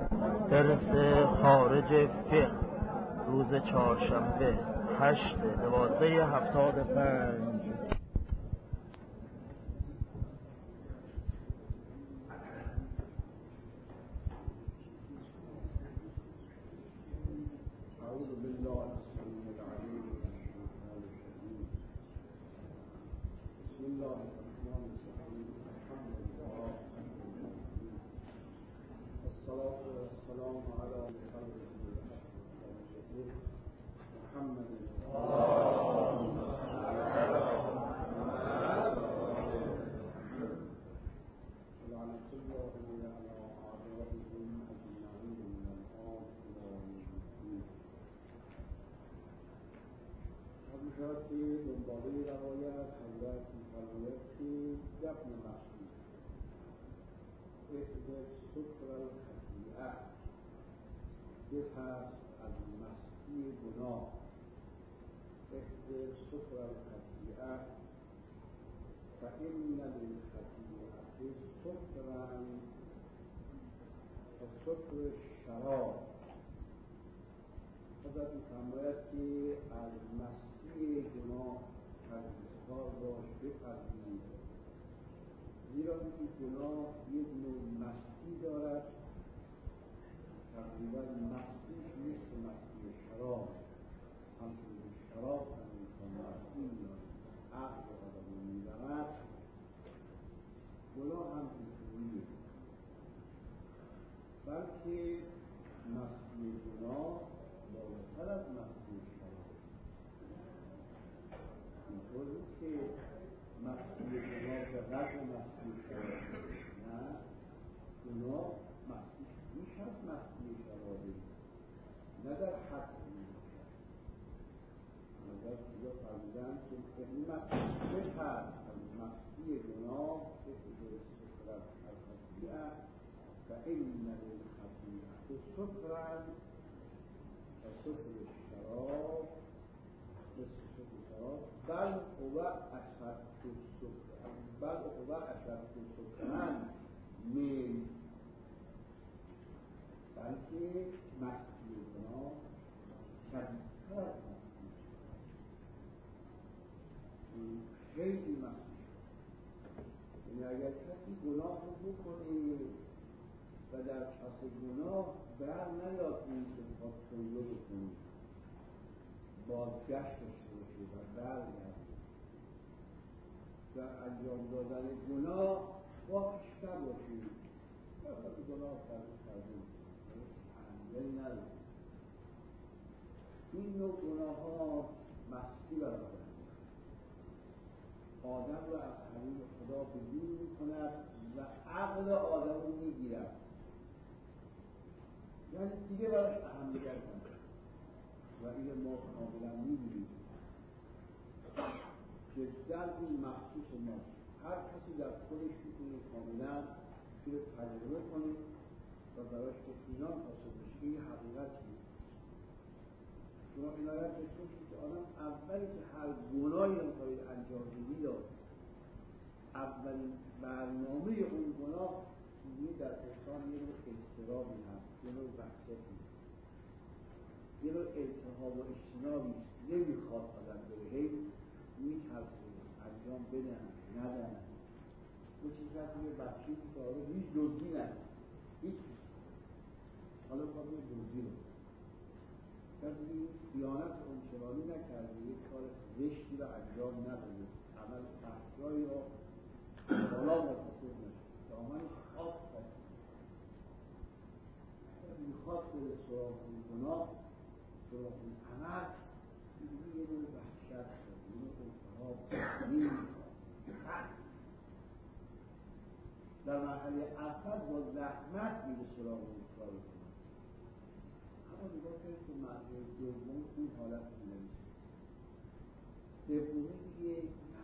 درس خارج فقه روز چهارشنبه 8/12/75. أعوذ بالله السميع العليم من الشيطان الرجيم. بسم الله الرحمن الرحيم. الحمد لله والصلاة والسلام على خير محمد ولعنة الله على أعدائهم أجمعين من الآن إلى يوم الدين. شد که دنباله روایت حضرت می‌فرماید که دفن مخصوص احدث سکر الخطیئه بپس از مستی گناه احدث سکر الخطیئه فإن للخطیئة سکرا فسکر الشراب. حضرت می‌فرماید که از مستی گناه پرهیزکار باش بپرهیز، زیرا این گناه یک نوع مستی دارد، تقریبا مستیش مثل مستی شراب، همچون شراب همین تا مستی دارد عقل آدم رو می‌برد، گناه هم اینطوریه، بلکه مستی گناه بالاتر از مستی شراب. اینطور نیست که مستی گناه به قدر مستی شراب، نه، گناه مستیش بیش از مستی شرابه، نه در حد میباشد. نظر اینجا فرمودن که این مستی بهتر از مستی گناه که سکرت الخطیئه و این للخطیئة سکرا و سکر الشراب مثل سکر الشراب بل هو اشد سکرا من، بلکه مستی گناه شدیدتر از مستی شراب، خیلی مستی شد. یعنی اگر کسی گناه رو بکنه و در پس گناه بر نیاد این که بخواد توبه بکنه، بازگشت داشته باشه و برگرده در انجام دادن گناه با پیشتر باشه، وقت گناه کرده تحمل نداره. این نوع گناه ها مستی برابر آدم رو از حریم خدا به دور می‌کند و عقل آدم رو می‌گیرد، یعنی دیگه براش اهمیت نداره و این ما کاملا می‌بینیم. جدا این مخصوص ماست. هر کسی در خودش می‌تونه کاملا رو تجربه کنه و براش اطمینان حاصل بشه. این حقیقتیه. شما عنایت داشته باشید که آدم اولی که هر گناهی رو می‌خواهید انجام بدید، اولین برنامه اون گناه در انسان یه نوع اضطرابی هست، یه نوع وحشتی، یه نوع التهاب و اجتنابی است. نمیخواد آدم بره، هی میترسه انجام بدن ندن. اون چیز هست یه بچه‌ای که آره هیچ دزدی نداره، هیچ حالا میخواد یه دزدی رو کسی خیانت اونچنانی نکرده، یک کار زشتی رو انجام نداده، عمل فحشایی رو حالا مرتکب نشد، دامنش خاک کرد، میخواد بره سراغ اون گناه، سراغ اون عمل، یه نوع وحشت شد، یه نوع التهاب نمیخواد. در مرحله اول با زحمت میره سراغ اون کار رو کنه، اما نگاه کنید که مرحله دوم این حالت نمیشه، سومی دیگه نه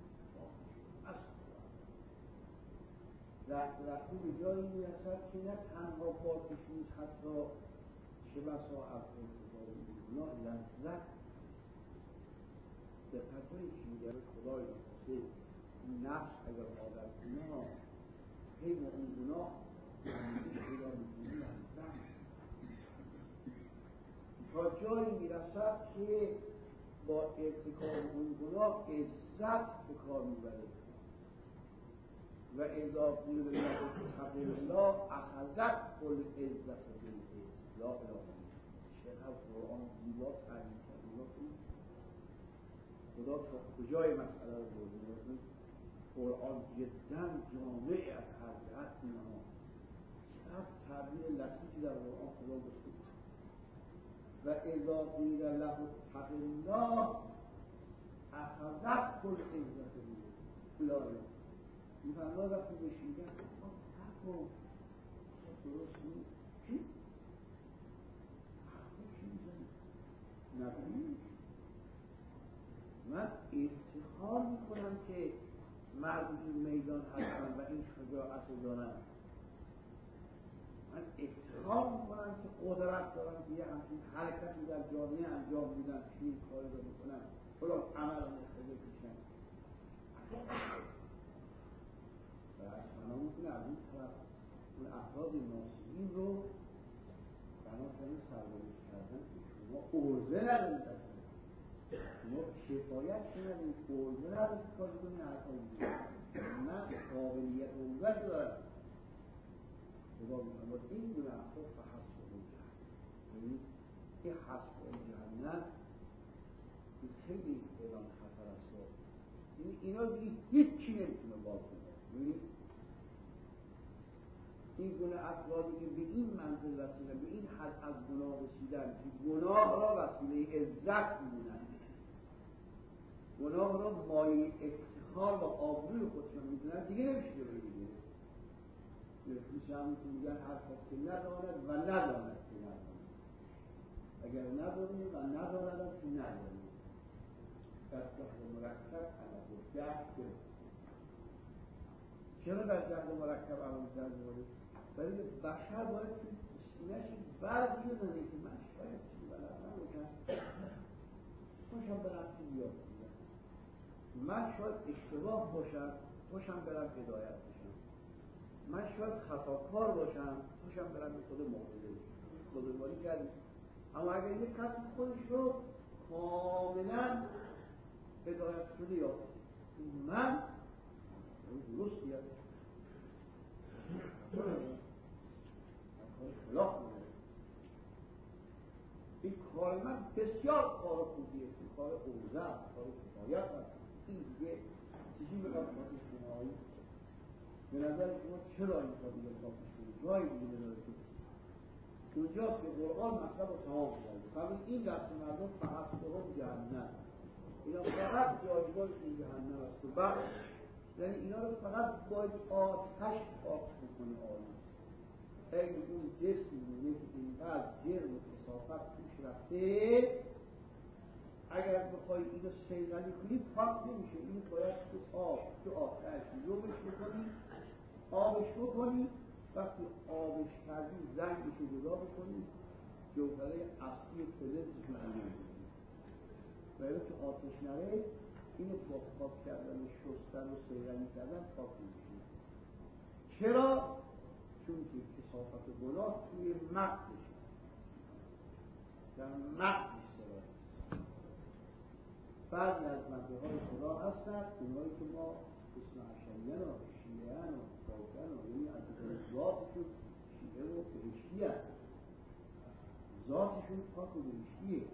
رفته به جایی میرسد که نه تنها پاکش نیست، حتی چه بسا از ارتکاب این گناه لذت دقت‌هایی که میگه خدای بخواسته نفس اگر عادت گناه هی با اون گناه پیدا میکنی لذت تا جایی میرسد که با ارتکاب اون گناه عزت به کار میبره و اذا قیل له اتق الله اخذت کل عزت بالعز لا اله الا الله. چقدر قرآن زیبا تعریف کرده. خدا تا کجای مسئله رو برده. قرآن جدا جامع از هر جهت اینها. چقدر تعبیر لطیفی در قرآن خدا گفته. و اذا قیل له اتق الله اخذت کل عزت بالعز. این فرما وقتی بشیدن حق و درست نیست چی؟ حق چی میزنی؟ نبید من افتخار میکنم که مردم این میدان هستن و این شجاعت رو دارن. من افتخار میکنم که قدرت دارم که یه همچین حرکتی در جامعه انجام میدن که این کاری رو میکنن فلان عمل رو مختلف میشن و اصلا میتونه از اون طرف اون افراد ناسیبین رو بنابراین سربازش کردن که شما ارزه ندارید اصلا شما کفایت ندارید ارزه ندارید کاری کنید هر کاری کنید نه قابلیت ارزش دارد خدا میفرماید این گونه افراد فحسب جهنم این حسب جهنم این خیلی اعلان خطر است اینا دیگه هیچی نمیتونه باز کنه. این گونه افرادی که به این منزل رسیدن به این حد از گناه رسیدن که گناه را وسیله عزت میدونن گناه را مایه افتخار و آبروی خودشون میدونن دیگه نمیشه بگیره میشه همون که میگن هر کس که نداند و نداند که نداند اگر ندانه و نداند که نداند دستگاه مرکب عمل جهد چرا در جهد مرکب عمل جهد مورد؟ برای بشر باید که سینهش برد بزنه که من شاید چیزی بلد نباشم خوشم برم که بیاد بودم من شاید اشتباه باشم خوشم برم هدایت باشم من شاید خطاکار باشم خوشم برم به خود معتدل بزرگواری کردیم اما اگر یک کسی خودش رو کاملا هدایت شده یا من درست بیاد خلاف میده این کار من بسیار کار خوبیه این کار اوزه کار کفایت هست این دیگه چیزی بگم خواهی شمایی به نظر شما چرا این کار دیگه خواهی شما جایی دیگه نداره که اونجاست که قرآن مطلب رو تمام کرده قبل این دست مردم فقط برو جهنم اینا فقط جایگاه این جهنم است و بعد یعنی اینا رو فقط باید آتش پاک بکنه آنها اگه اون جسمی مونه که اینقدر جرم و کثافت توش رفته اگر بخوای اینو سیغلی کنی پاک نمیشه این باید تو آب تو آتش روبش بکنی آبش بکنی وقتی آبش کردی زنگش رو جدا بکنی جوهره اصلی فلزش رو بکنی باید تو آتش نره اینو با پاک کردن شستن و سیغلی کردن پاک نمیشه چرا؟ چون که کثافت گناه توی مغزش در مغزش سراد بعضی از مذهب‌های خدا هستند اونایی که ما اسم عشریان و شیعه‌ان و کافرن و یعنی از ذاتشون شیعه و بهشتی هست ذاتشون پاک و بهشتیه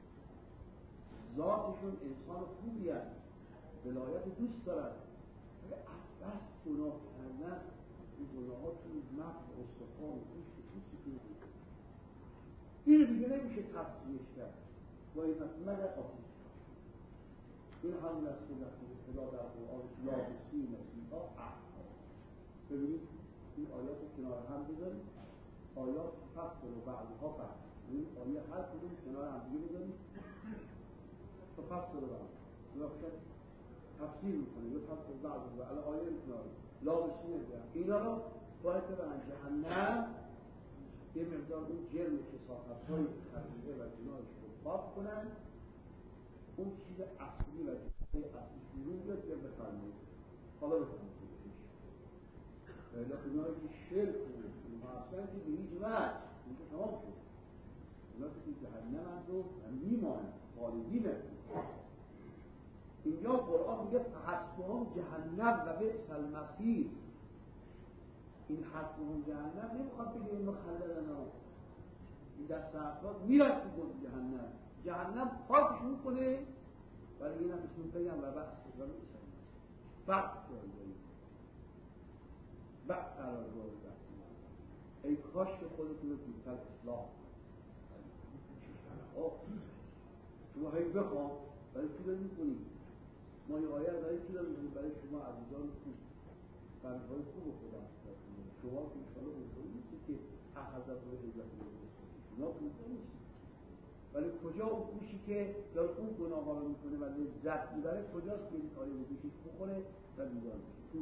ذاتشون انسان خوبی هست ولایت دوست دارد ولی از بس گناه کردن این گناه ها توی مغز و استخوان و پوستی کنید این دیگه نمیشه تصویرش کرد باید مگر آتیش این همون است که خدا در قرآن لابسی نسیها احقا ببینید این آیات رو کنار هم بذارید آیات فصل و بعضها فصل این آیه هر کدوم کنار هم دیگه بذارید تو فصل و بعض نفشت تفسیر میکنه یا فصل و بعض و علا آیه کنار لابسی نسیها اینا رو باید برن جهنم یه مقدار اون جرم کثافت های خریده و جنایش رو پاک کنن اون چیز اصلی و جنایه اصلی بیرون بیاد یا بفرمایید حالا بفرمایید ولی اونایی که شرک و اصلا که به هیچ وجه اینجا تمام شد. اونا که جهنم هست و میمانند خالدین هست. اینجا قرآن میگه فحسبهم جهنم و بئس المصیر. این حسبهم جهنم نمیخواد بگه این مخلدن ها، این دست افراد میرن تو جهنم، جهنم پاکش میکنه ولی این هم بسیم بگم و بحث و بئس المصیر. بعد قرار رو ای کاش که خودتون رو بیتر اصلاح شما هایی بخوام برای چی داریم میکنیم؟ ما یه آیه برای چی داریم میکنیم؟ برای شما عزیزان خوب فرمهای خوب خدا هستید. شما که انشاءالله اونطوری نیستید که اخذت رو عزت رو بسید، شما اونطوری نیستید. ولی کجا اون گوشی که داره اون گناه ها رو میکنه و لذت میبره کجاست که این آیه رو گوشیش بخوره و بیدار بشه؟ تو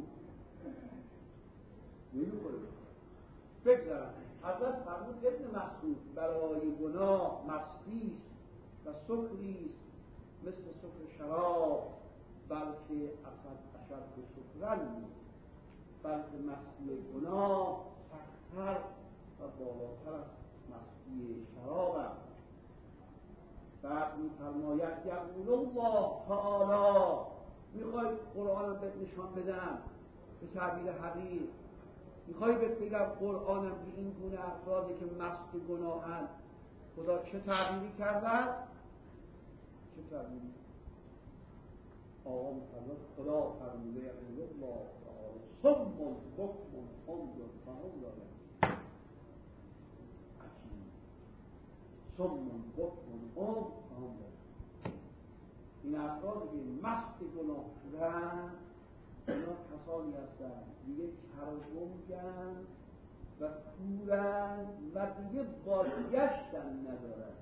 نمیخوره. بگذارم حضرت فرمود ابن مسعود برای گناه مستی است و سکری است مثل سکر شراب، بلکه اشد سکرن نیست، بلکه مستی گناه سخت‌تر و بالاتر از مستی شراب است. بعد می‌فرماید یقول الله تعالی، میخواید قرآن بهت نشان بدم به تعبیر حقیق، میخوای بهت بگم قرآنم به این گونه افرادی که مست گناهند خدا چه تعبیری کرده؟ چه تعبیری؟ آقا مفرد خدا فرموده یقول الله تعالی صم بکم عمی فهم داره. عجیب. صم بکم عمی فهم داره. این افرادی که مست گناه شدن اینا کسانی هستن دیگه کرگمگن و کورن و دیگه بازگشتن ندارن.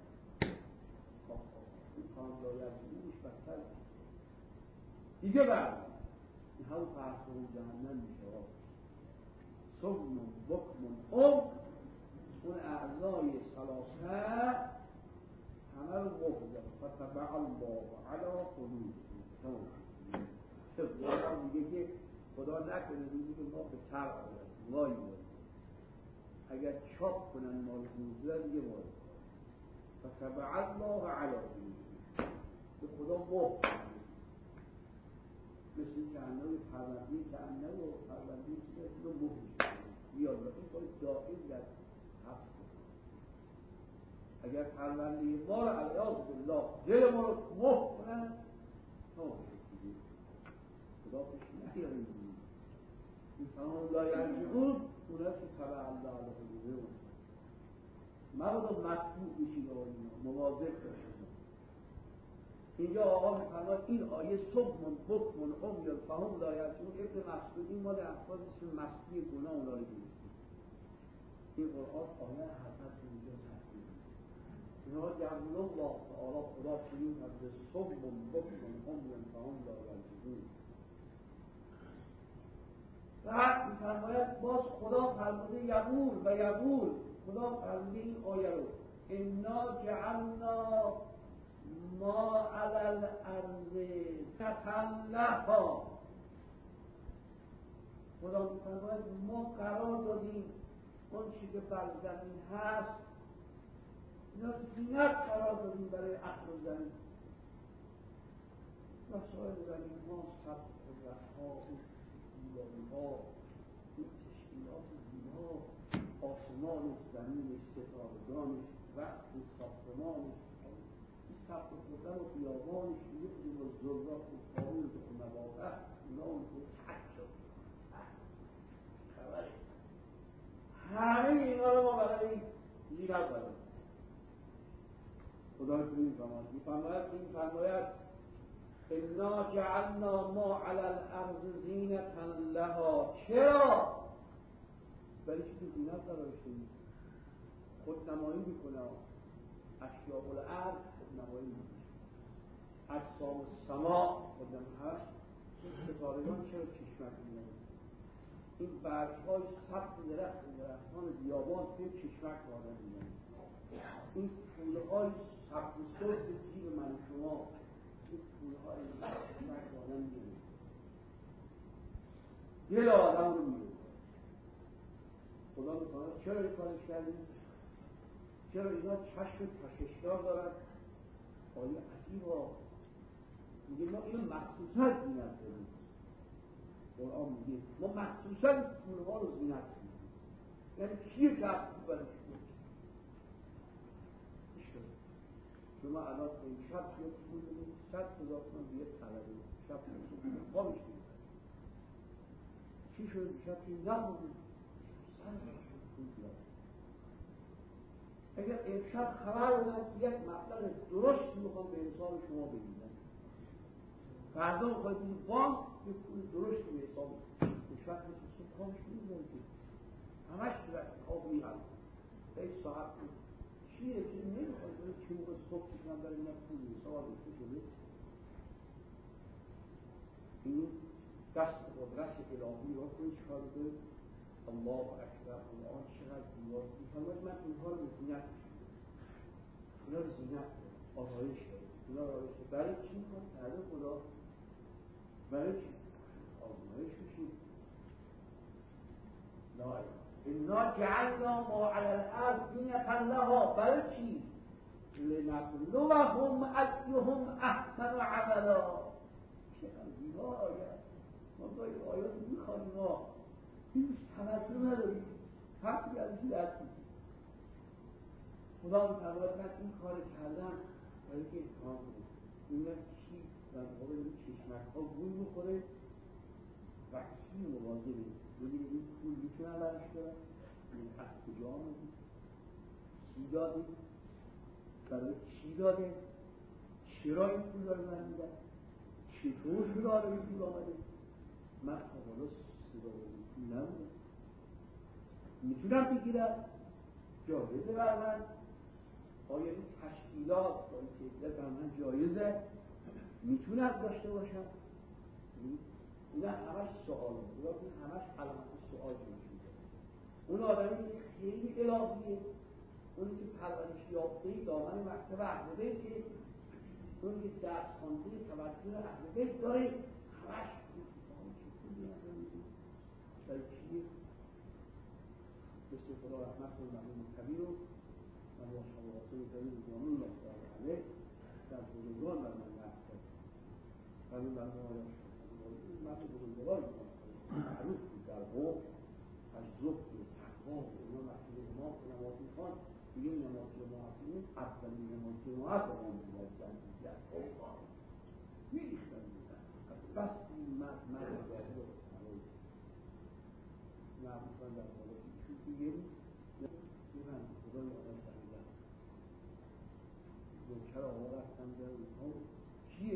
این خاندایت بوش بدتر دیگه برد این همون فرصه و جهنم میشه. صم بکم اون اعضای سلاسه همه رو مفضل فتبع الله علی قلوبهم. میگه که خدا نکنه روزی که ما به طرح آید وای وای اگر چاپ کنن مال حضور دیگه وای فتبع الله علی قلوبهم به خدا مفت مثل که انوی پروندی که انوی و پروندی که رو مفت بیاد و این باید دائم در حفظ اگر پروندی ما رو علیاذ بالله دل ما رو مفت کنن خدا پیش نیاریم این تمام لایرجعون اونا که تبع الله علیه قلوبهم مبادا مطبوع بشید مواظب باشید. اینجا آقا میفرماید این آیه صم بکم عمی فهم لایرجعون ابن مسعود این مال افرادی که مستی گناه اونا رو گرفته. این قرآن آیه حضرت اینجا تصدیق اینا یقول الله تعالی خدا چنین کرده صم بکم عمی فهم لایرجعون. بعد می‌فرماید باز خدا فرموده یقول و یقول خدا فرموده این آیه رو انا جعلنا ما علی الارض تطلها. خدا می‌فرماید ما قرار دادیم اون چیزی که بر زمین هست اینا زینت قرار دادیم برای اهل زمین. مسائل زمین ها سبز خضرها ها این تشکیلات زیبا آسمان و زمین ستارگانش وقت ساختمانش این سبت خودن و بیابانش یکی و زرگات و تاریخ و نباته اونا اون که تک شد خبره همه اینا رو ما برای زیرت برای خدا رو میفرماید این فرماید انا جعلنا ما علی الارض زینتا لها. چرا؟ برای چی که زینت نداشتیم خودنمایی میکنه اشیاء الارض خودنمایی میکنه اجسام السماء خودنمایی هست. این ستارگان چرا چشمک میکنه این برگهای سبز درختان بیابان توی چشمک وارد میکنه این پولهای سبز سرخ جیب من شما این پولهای چشمک وارد میکنه دل آدم رو میگه خدا میکنه چرا این کارش کردیم؟ چرا اینا چشم کششدار دارن؟ آیا عجیبا میگه ما اینو مخصوصا زینت داریم. قرآن میگه ما مخصوصا پولها رو زینت داریم. یعنی کیه که عقل برش بود؟ شما الان این شب یه پول بدید 100,000 تومان بیه طلبه شب ما بشتیم چی شد؟ شب چی نبودیم 100,000 پول بیاد. اگر امشب خبر اومد یک مبلغ درست میخوام به حساب شما بگیرم، فردا میخواید این بانک یک پول درست به حساب هیچ وقت مثل صبح کامش نمیدونید همش درست خواب میرم یک ساعت چیه که نمیخواید برای چه موقع صبح کشم برای این پول حساب بسته شده. این دست قدرت الهی را کنید چکار بده الله اکبر الله چقدر دیوار میفرماید من اینها رو زینت اینا رو زینت آرایش داریم اینا رو آرایش برای چی میخواد کرده خدا؟ برای چی؟ آزمایش میشید لا انا جعلنا ما علی الارض زینة لها برای چی؟ لنبلوهم ایهم احسن عملا. چقدر دیوار آیت ما گاهی آیات میخوانیم ما هیچ توجه نداریم حرفی ازشی درد میدیم. خدا می‌فرماید من این کار کردم برای که امتحان کنم ببینم چی در مقابل این چشمک‌ها گول می‌خوره و کی مواظبه ببینید این پول میتونن برش دارن این از کجا آمده کی داده برای چی داده چرا این پول داره من میدن چطور شده آره این پول آمده من تا بالا صدا بودیم پول نبودم میتونم بگیرم جایزه بر من آیا این تشکیلات با این کیفیت بر من جایزه میتونم داشته باشم اینا همش سؤال بود همش علامت سؤال میشه. اون آدمی که خیلی الهیه اونی که پرورش یافته‌ای دامن مکتب اهل بیته اونی که درس خوانده توجه اهل بیت داره همش برای چیه؟ مثل خدا رحمت کنه مرحوم کبیر رو و ماشاءالله کبیر رضوان الله تعالی علیه در بزرگان بر من نقل کرد همین بر ما آیا مرد بزرگواری معروف بود در حق از زهد و تقوا و اینا مسئول امام و نماز میخوان دیگه نماز جماعتی اولین نماز جماعت رو هم بود از جنگیت میریختن بودن از بس این مرد ظاهر رو معروفان در حالا ایشون دیگه من خدای آدم شنیدم نوکر آقا رفتم در اونها کیه؟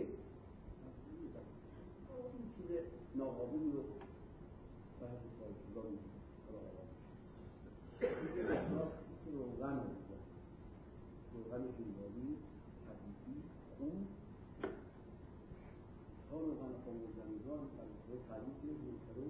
این چیز ناقابلی رو بعد سال خدا میدید خدا آقا میشه روغن رو میدن روغن جنبالی طبیعی خون تا روغن خاموزنگان برای تعریف نوکره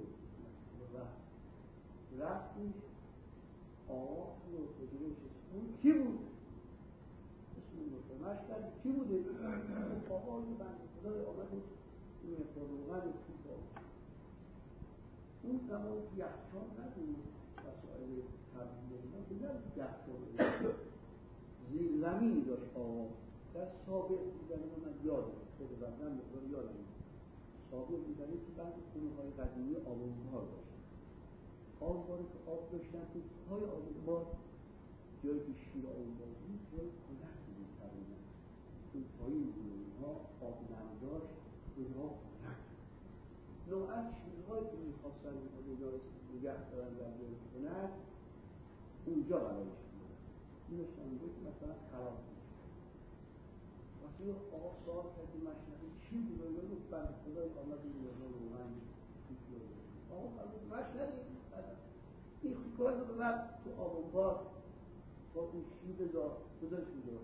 رفتیش آقا رو بجرش اون کی بود؟ اسم این مطمئنش کرد کی بوده؟ آقا این بند خدای آمد این مقدار روغن خوب آقا اون زمان یخچال نبود وسائل تبدیل اینا بگرد یخچال زیر زمینی داشت آقا در سابق بودن من یادم خود بردن مقدار یادم سابق بودنه که بعد خونه های قدیمی آبونبار داشت آبونباری که آب داشتن که پای آبونبار جایی که شیر آبونبار بود جایی کنک بود تقریبا اون پایی بود اونها آب نم داشت اونها کنک نوعا چیزهایی که میخواستن نگه دارن در جایی کنک اونجا قرارش میدن میداشتن اونجا که مثلا خراب بود وقتی آقا سوال کردی مشنقی چی بود و یا بند خدای آمد این روزا روغن آقا فرمود مشنقی این خیکار رو ببر تو آبونبار با اون شیر بذارش میدار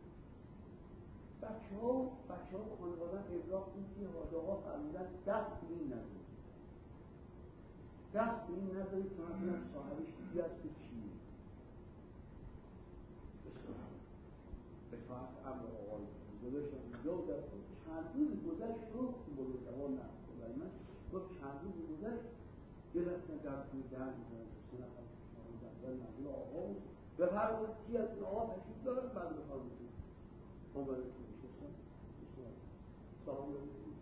بچه ها با خانوادن ابراق این که حاج آقا فرمودن دست به این نذارید دست به این نذارید که مثلا صاحبش دیگه است که چیه به ساعت امر آقای گذاشتم اینجا و در چند روز گذشت رو بزرگوار نفت برای من گفت چند روز گذشت یه دستن در کنی در میزنن سه نفر جدول نقل آقا بفرمایید کی از این آقا تشریف دارد بنده خانم ما برای که میشستم سلام بکنید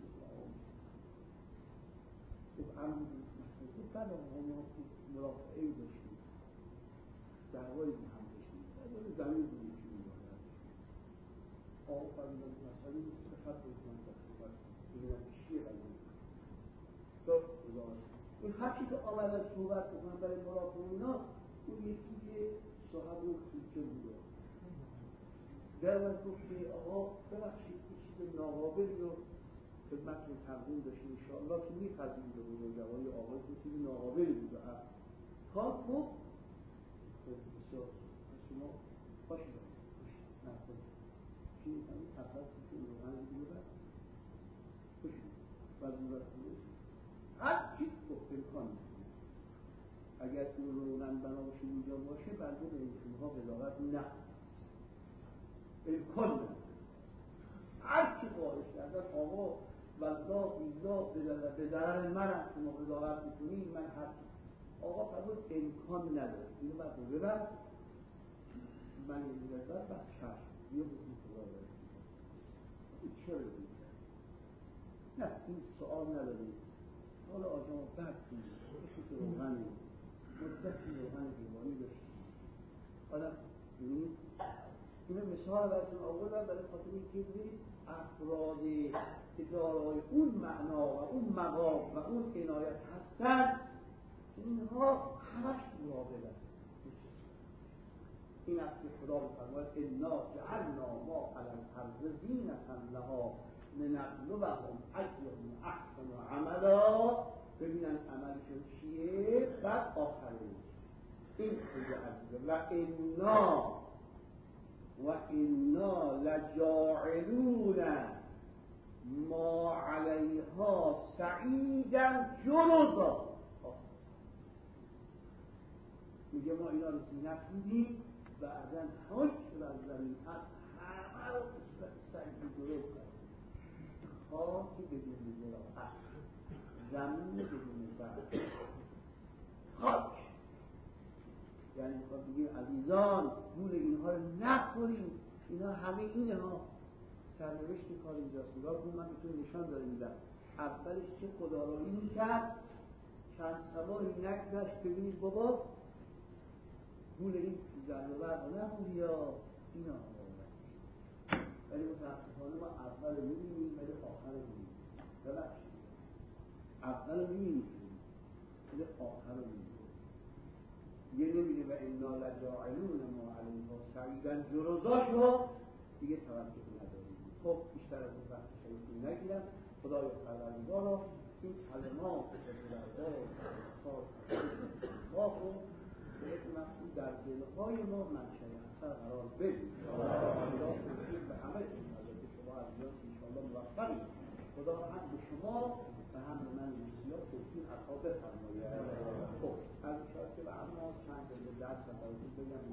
خب امن بعد آقا ما مرافعه داشتیم دعوایی هم داشتیم زمین بودیم که می‌دارد آقا فرمودن مسئله که خط بکنم تقریبا ببینم چیه قضیه تو گذاشت این خطی که آمدن صحبت بکنم برای مرافعه اینا اون یکی که صاحب رو توچه بوده در من گفت که آقا ببخشید که چیز ناقابلی رو خدمتتون تقدیم داشتیم انشاءالله که می‌پذیرید و بزرگواری آقای که چیز ناقابلی بوده کار خوب بسیار شما باشید نکنید چی همین تفرد که این روغن دیگه بر باشید وزورت کنید هر چیز گفت امکان میکنید اگر اون روغن بناباشه اینجا باشه بنده به اینها قضاوت نه امکان نداره هر چی خواهش کردن آقا والله بیزا به ضرر من هم شما قضاوت میکنید من هر آقا فرمود امکان نداره اینو بعد رو ببر من یه دیگه بعد چشم یه بودی خدا داره این چرا بودی نه این سؤال نداریم حالا آجام بعد کنید اشو که روغنی مدتی روغن دیوانی داشتیم حالا ببینید اینو مثال براتون آوردم برای خاطر اینکه ببینید افراد که دارای اون معنا و اون مقام و اون عنایت هستن اینها همش مراقبت این است که خدا می‌فرماید انا جعلنا ما علی الارض زینة لها لنبلوهم ایهم احسن عملا ببینن عملشون چیه بعد آخره این خیلی عزیزه و انا لجاعلون ما علیها سعیدا جرزا میگه ما اینا رو زینت میدیم بعدا هاش رو از زمین هست همه رو به سعید درست کنیم خاکی بدون زراعت زمین بدون برد خاک یعنی میخواد بگیم عزیزان گول اینها رو نخوریم اینا همه اینه ها سرنوشت کار اینجاست نگاه کنم من بهتون نشان داره میدم اولش چه خدارایی میکرد چند سواری نگذشت ببینید بابا گول این زن و برد نخوری یا اینا ولی متاسفانه ما اول میبینیم ولی آخر میبینیم ببخشید اول میبینیم ولی آخر میبینیم یه نمیده و انا لجاعلون ما علیها سعیدا جرزا شو دیگه توجه نداریم خب بیشتر از این وقت شایدون نگیرم خدای پروردگارا این کلمات ما کن به یک مقصود در دلهای ما منشأ اثر قرار بدیم خدا توفیق به همه که شما از بیان انشاءالله موفقید خدا هم به شما و هم به من بسیار توفیق عطا بفرماید خب از شاید که به اما چند درس براتون بگم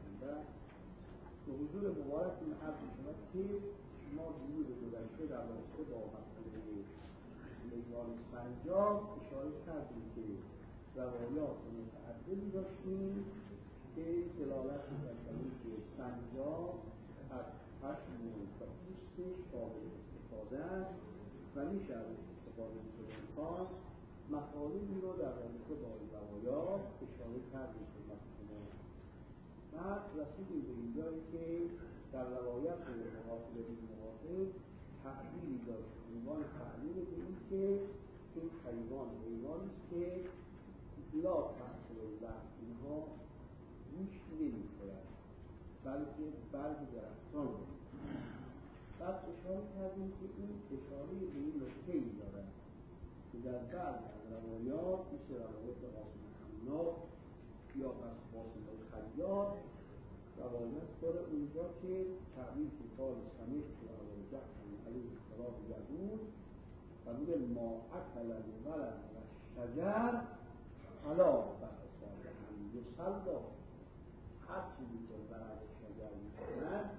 به حضور مبارکتون عرض می‌شود که ما دیروز گذشته در رابطه با مسئله لیوان سنجاب اشاره کردیم که روایات متعددی داشتیم که دلالت می‌کردند که سنجاب از پشم و پوستش قابل استفاده است و میشه از استفاده می‌کنه مطالبی رو در رابطه با این روایات اشاره کردیم خدمت شما بعد رسیدیم به اینجایی که در روایت مقاصد این مقاصد تعبیری داشت عنوان تعبیر به این که این حیوانی است که لا تأکل اللحم اینها گوشت نمی‌خورد بلکه برگ درختان بعد اشاره کردیم که این اشاره به این نکته‌ای دارد که در بعض از روایات مثل روایت قاسم حناف یا از قاسم الخیاط روایت داره اونجا که تعبیر که قال سمیع که روایت جعفر علیه السلام یقول فرموده ما اکل الولد و شجر حلا بعد صالحا یصلا هر چیزی که برای شجر میکنن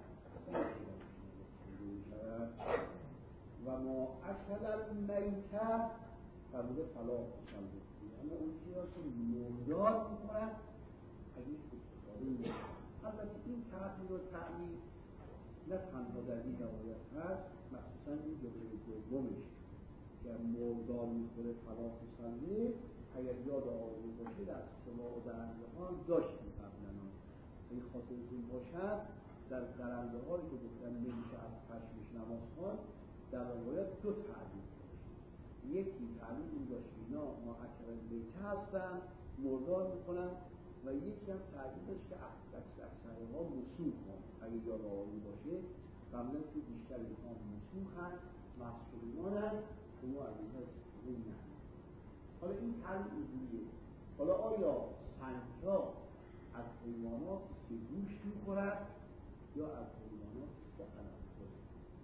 و ما اکل المیته فرموده فلا تصلب اما اون چیزا که مردار میکنن ازش استفاده می‌کنه. البته این تعبیر و تعبیر نه تنها در این روایت هست، مخصوصا این جمله دومش که مردار میخوره فلاح و سلوه، اگر یاد آورده باشه در سماع و درنده ها هم داشتیم قبلا. اگه خاطرتون باشد در درنده هایی که گفتن نمیشه از پشمش نماز خواند، در روایت دو تعبیر داشت. یکی تعبیر این داشت که اینا معکر البیته هستن، مردار میکنن، و یکی هم تعبیر داشت که اکثر ما مسوخ هست. اگه یاد آورده باشه قبلا که بیشتر اینها مسوخ هست، محصولیمان هست که ما از اینها استفاده نکنیم. حالا این تعبیر اینجوریه. حالا آیا سنجا از حیوانات که گوشت میخورد یا از حیوانات که علف خورد؟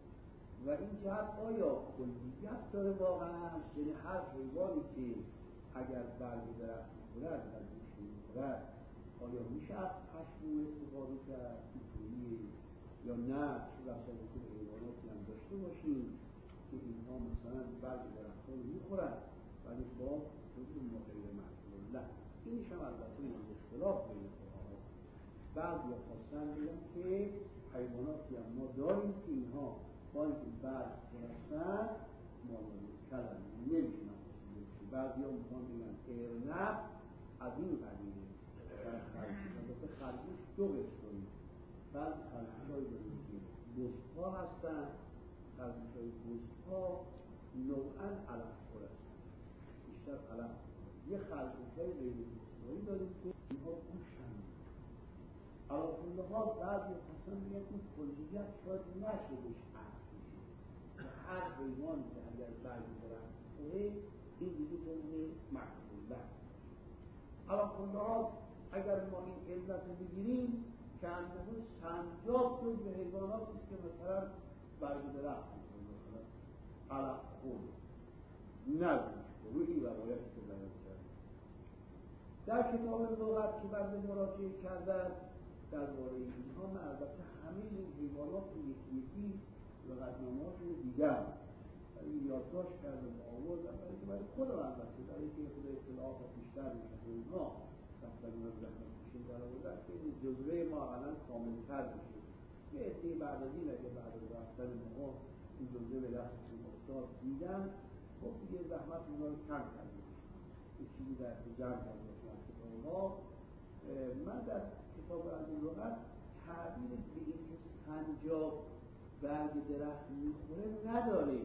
و این جهت آیا کلیت داره واقعا؟ یعنی هر حیوانی که اگر برگ درخت میخورد و گوشت میخورد آیا میشه از پشم استفاده کرد؟ اینطوریه یا نه؟ چه رسالت حیواناتی هم داشته باشیم که اینها مثلا برگ درخت ها رو میخورد ولی با خودی مغیر محصول الله. اینش هم البته مورد اختلاف بین فقها. بعضی خواستن بگن که حیواناتی هم ما داریم که اینها با اینکه برگ درستن مالایی کلن نمیشه محصول نمیشه. بعضی هم میخوان بگن ارنب از این قبیله در خرگوش. البته خرگوش دو قسم داریم. بعضی خرگوش هایی داریم که بزها هستن، خرگوش های بزها نوعا علف خور هستن، بیشتر علف. یه خرگوش های غیر بزهایی داریم که اینها گوش هم علاقونده ها بعضی خواستن بگن این کلیت شاید نشه بهش عرض میشه که هر حیوان که اگر برگ درخت خوره این دیگه جمعه محصوله. علاقونده ها اگر ما این علت رو بگیریم که انده سنجاب شد به حیوانات که مثلا برگ درخت میکنه، مثلا علف خور نزدش روی این روایتی که بیان کرد. در کتاب لغت که بنده مراجعه کردن درباره اینها، من البته همه این حیوانات یکی لغتنامه‌هاشون رو دیدم و این یادداشت کردم آوردم برای خودم، البته برای که خود اطلاعات بیشتر میشه و اینها رفتن اینا رو زحمت میشیم در آوردن که جزوه ما اقلا کاملتر بشه. یه عده بعد از این اگه بعد از رفتن ما این جزوه به دستشون افتاد دیدن، خب دیگه زحمت اونا رو کم کردیم، یه چیزی در جمع کردیم از کتاب ما. من در کتاب از لغت تعبیر به این که سنجاب برگ درخت میخوره نداره،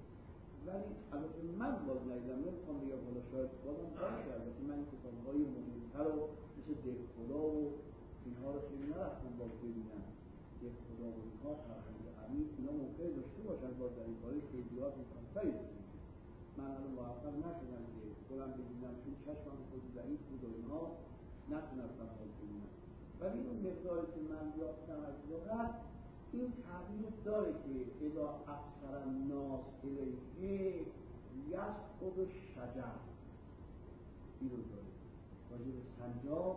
ولی البته من باز ندیدم، نمیخوام بگم حالا شاید بازم باشه. البته من کتاب‌های مهمتر رو مثل دهخدا و اینها رو خیلی نرفتم باز ببینم. دهخدا و اینها فرهنگ عمیق اینا ممکنه داشته باشن، باز در این باره خیلیات مکانتری داریم. من الان موفق نشدم که خودم ببینم چون چشمم خود ضعیف بود و اینها نتونستم باز ببینم، ولی اون مقداری که من یافتم از لغت این تعبیر داره که اذا افسر الناس الیه یسقط الشجر، این رو داره راجع به سنجاب.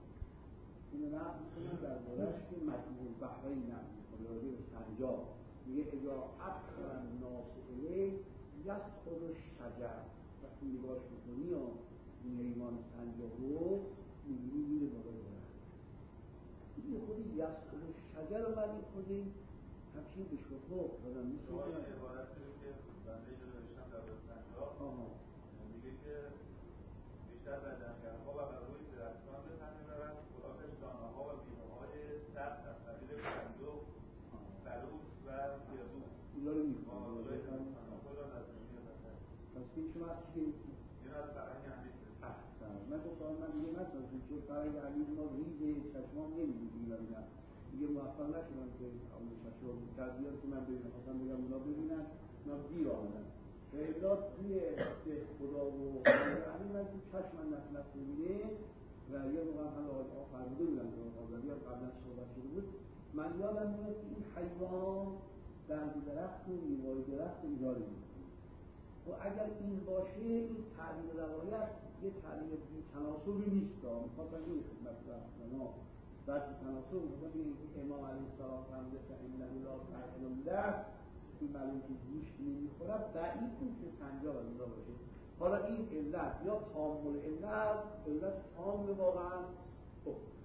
اینو نقل میکنم در بارش که مجموع البحرین نقل میکنه راجع به سنجاب، میگه اذا افسر الناس الیه یسقط الشجر. وقتی نگاش میکنی و این حیوان سنجاب رو میبینی میره بالای درخت. این خودی یسقط الشجر رو ولی خودی همچین به شفا افتادم میشه شما این عبارتی رو که بنده اینجا نوشتم در سنجاب میگه که بیشتر بدنگرها و بر روی درختان به تن میبرند، خوراکش دانه‌ها و میوه‌های سبز از قبیل صندوق، بلوط و گردو اینا رو میخواه خود را نزدیکی هستند. پس این شما از چی؟ این از فرهنگ حدیث احسن. من گفتم من دیگه نتونستم چون فرهنگ حدیث ما ریزه چشمام نمیدید اینا بینم دیگه موفق نشدم که اون چشمام تربیات که من ببینم خواستم بگم اونا ببینن، اونا دیر آمدن به اجاد توی خدا و همین من تو چشم من نتونست ببینه و یه موقع هم آقا فرموده بودن که آقایی هم قبلا صحبت شده بود. من یادم میاد که این حیوان در درخت و میوای درخت و اینا رو میکنه و اگر این باشه این تعبیر روایت یه تعبیر بی تناسبی نیست. میخواستم این خدمت رفتن ما بعد تناسب میخواستم بگیم که امام علیه السلام فرموده که انه لا تأکل اللحم، این معلوم که گوشت نمیخورد، ضعیف نیست که سنجاب از اونجا باشه. حالا این علت یا تام علت تام واقعا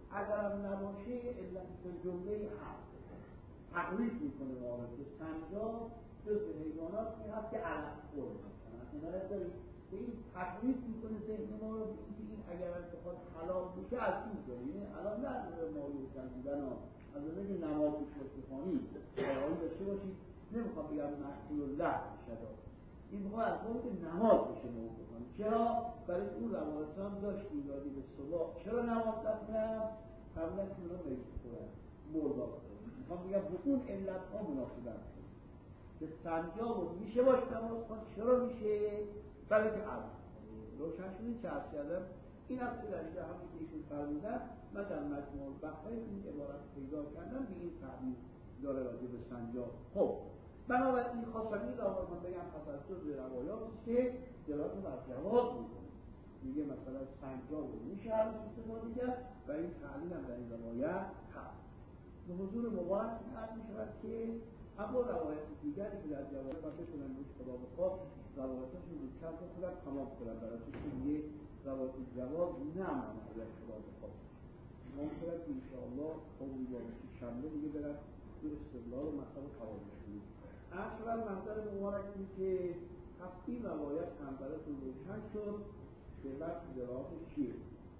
اگرم نباشه علت به جمله هست. تقریف میکنه معارف که سنجاب جز حیواناتی هست که علف خور میکنن. اینا را داریم به این تقریف میکنه ذهن ما رو که این اگر بخواد حلال بشه از این داره. یعنی الان نه مایو کردن از اون که نماز شکرخانی آقایی داشته باشید، نمیخوام بگم مقتول الله بشه، این میخواد از اون که نماز بشه موضوع کنید. چرا؟ برای اون روایتان داشتیم دادی به صبح چرا نماز نکنم؟ قبلا که اونا میگه خورن مردا کنم. میخوام بگم به اون علت ها مناسبت کنید که سنجاب میشه باش نماز کن. چرا میشه؟ برای که علم روشن شدید چه عرض کردم این هست که در اینجا همین که ایشون فرمودن من در مجموع بحثای این عبارت پیدا کردم به این تعبیر داره راجع به سنجاب. خب بنابراین خواستم این را من بگم تفسیر روایات که دلالت بر جواز میکنه. میگه مثلا سنجاب رو میشه هر استفاده کرد و این تعلیل هم در این روایت هست. به حضور مبارک عرض میشود که اما روایت دیگری که در جواز و بکنن روش خدا بخواد روایتاشون رو چند تا خودم تمام کنم برای که یه روایت جواز نه معنی در خدا بخواد ممکنه که انشاءالله قومی بارشی شنبه دیگه برد دو استدلال و مطلب قوانش کنید. اصلا منظر مبارک این که پس این روایت هم براتون روشن شد که وقت درازش چیه.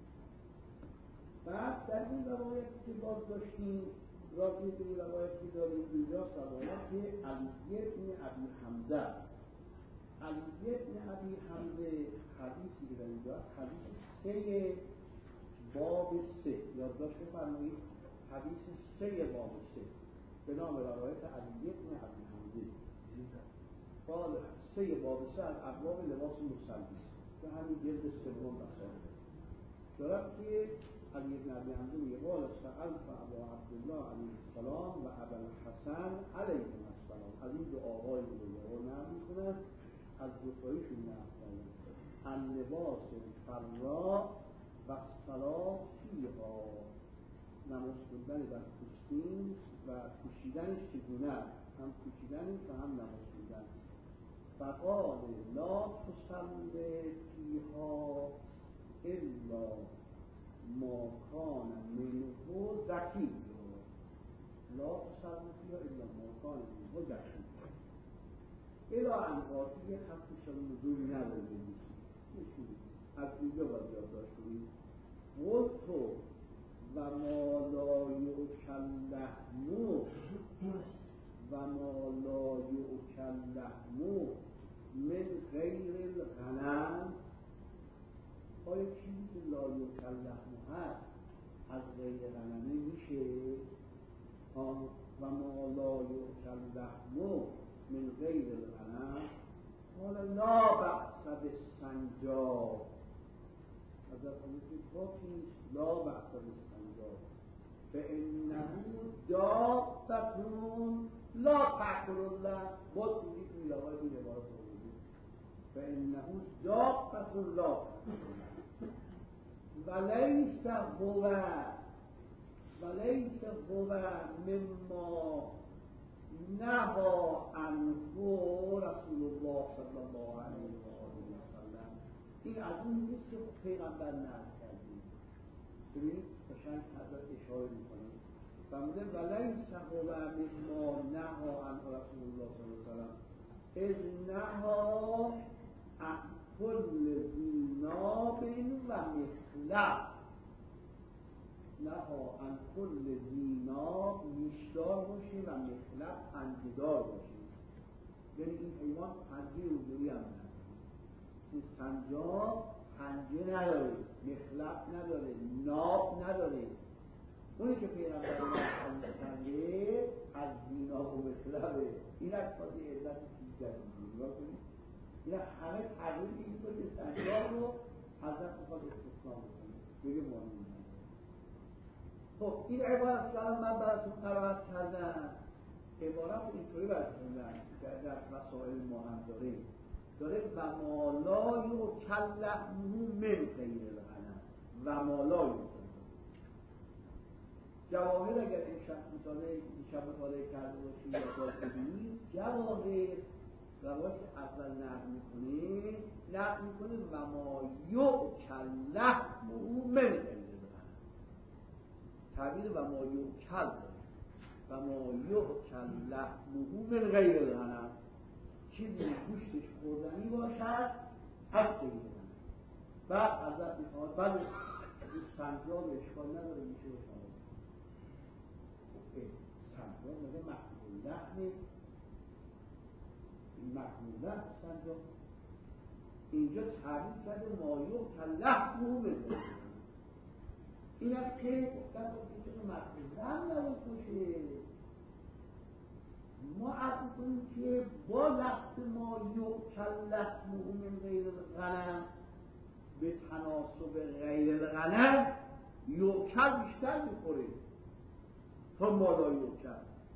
بعد در این روایتی که باز داشتیم راجعه به این روایتی داریم اینجا روایت علی بن ابی حمزه. علی بن ابی حمزه حدیثی که در اینجا حدیث 3 باب 3 یادداشت فرمایید حدیث 3 باب 3 به نام روایت علی بن ابی حمزه قال 3 باب 3 از ابواب لباس مصلی که همین جلد سوم بساره دارد که علی بن ابی حمزه میگه قال سألت ابا عبدالله علیه السلام و ابا الحسن علیهم السلام. از این دو آقای بزرگوار نقل میکنند از دوتایشون نقل کردن عن لباس فرا و صلاح فیها نماز خوندن در پوستین و پوشیدنش چگونه هم پوشیدنش و هم نماز خوندن. فقال لا تصلی فیها الا ما کان منه زکی. لا تصلی فیها الا ما کان منه زکی الا انقاطی خطشان نزولی نداره بگیشید از اینجا باید یاد داشت کنید. قلتو و ما لا یؤکل لحمو و ما لا یؤکل لحمو من غیر الغنم. آیا چیزی که لا یؤکل لحمو هست از غیر غنمه میشه؟ و ما لا یؤکل لحمو من غیر الغنم قال لا بأس بالسنجاب. حضرت فرمودند باقی لا بأس بالسنجاب فإنه دابة لا تأكل اللحم. باز میگید این روایت این عبارت رو بگید فإنه دابة لا وليس هو مما نهى عنه رسول الله صلی الله علیه و آله و سلم. این از اون نیست که پیغمبر نهی کردیم. ببینید قشنگ حضرت اشاره میکنه فرموده ولیس هو مما نهى عنه رسول الله صلی الله علیه و سلم اذ نهى عن كل ذی ناب و مخلب. نهى عن كل ذی ناب نیشدار باشه و مخلب پنجه‌دار باشه. یعنی این حیوان پنجه حضوری هم نداره. این سنجاب پنجه نداره، مخلب نداره، ناب نداره. اونی که پیغمبر نهی کرده از ذی ناب و مخلبه. این از خواهد علت چیز جدیدی نگاه کنید. این همه تغییر این که سنجاب رو حضرت میخواد استثناء بکنه بگه مهم. خب این عبارت که من براتون قرائت کردم عبارت اینطوری براتون در مسائل ما هم داره و ما لا یؤکل لحمه من غیر الغنم و ما لا یؤکل. جواهر اگر این شب مطالعه کرده باشید یا باز ببینید جواهر روایت اول نقل میکنه و ما یؤکل لحمه من غیر الغنم. و ما یوکل و ما یوکل لحمه من غیر الغنم، چیزی گوشتش خوردنی باشد از غیر الغنم. بعد حضرت می‌فرماید بله این سنجاب اشکال نداره میشه بشنوه. سنجاب میگه محمول لحمه، این محمول لحم سنجاب اینجا تعریف کرده مایو که لحمه بده. این هم که گفتن که چون محمول لحم نبود باشه، ما عرض کنیم که با لفظ مایو که لحمه من غیر الغنم به تناسب غیر الغنم یوکل بیشتر میخوره تا مالا یوکل.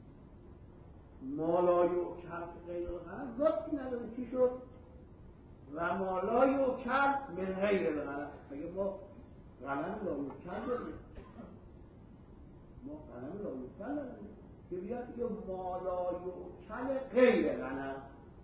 مالا یوکل غیر الغنم لطفی نداره. چی شد؟ و مالا یوکل من غیر الغنم. اگه ما غنم لا یوکل داریم، ما غنم لا یوکل داریم که بیاد یه مالا یوکل غیر الغنم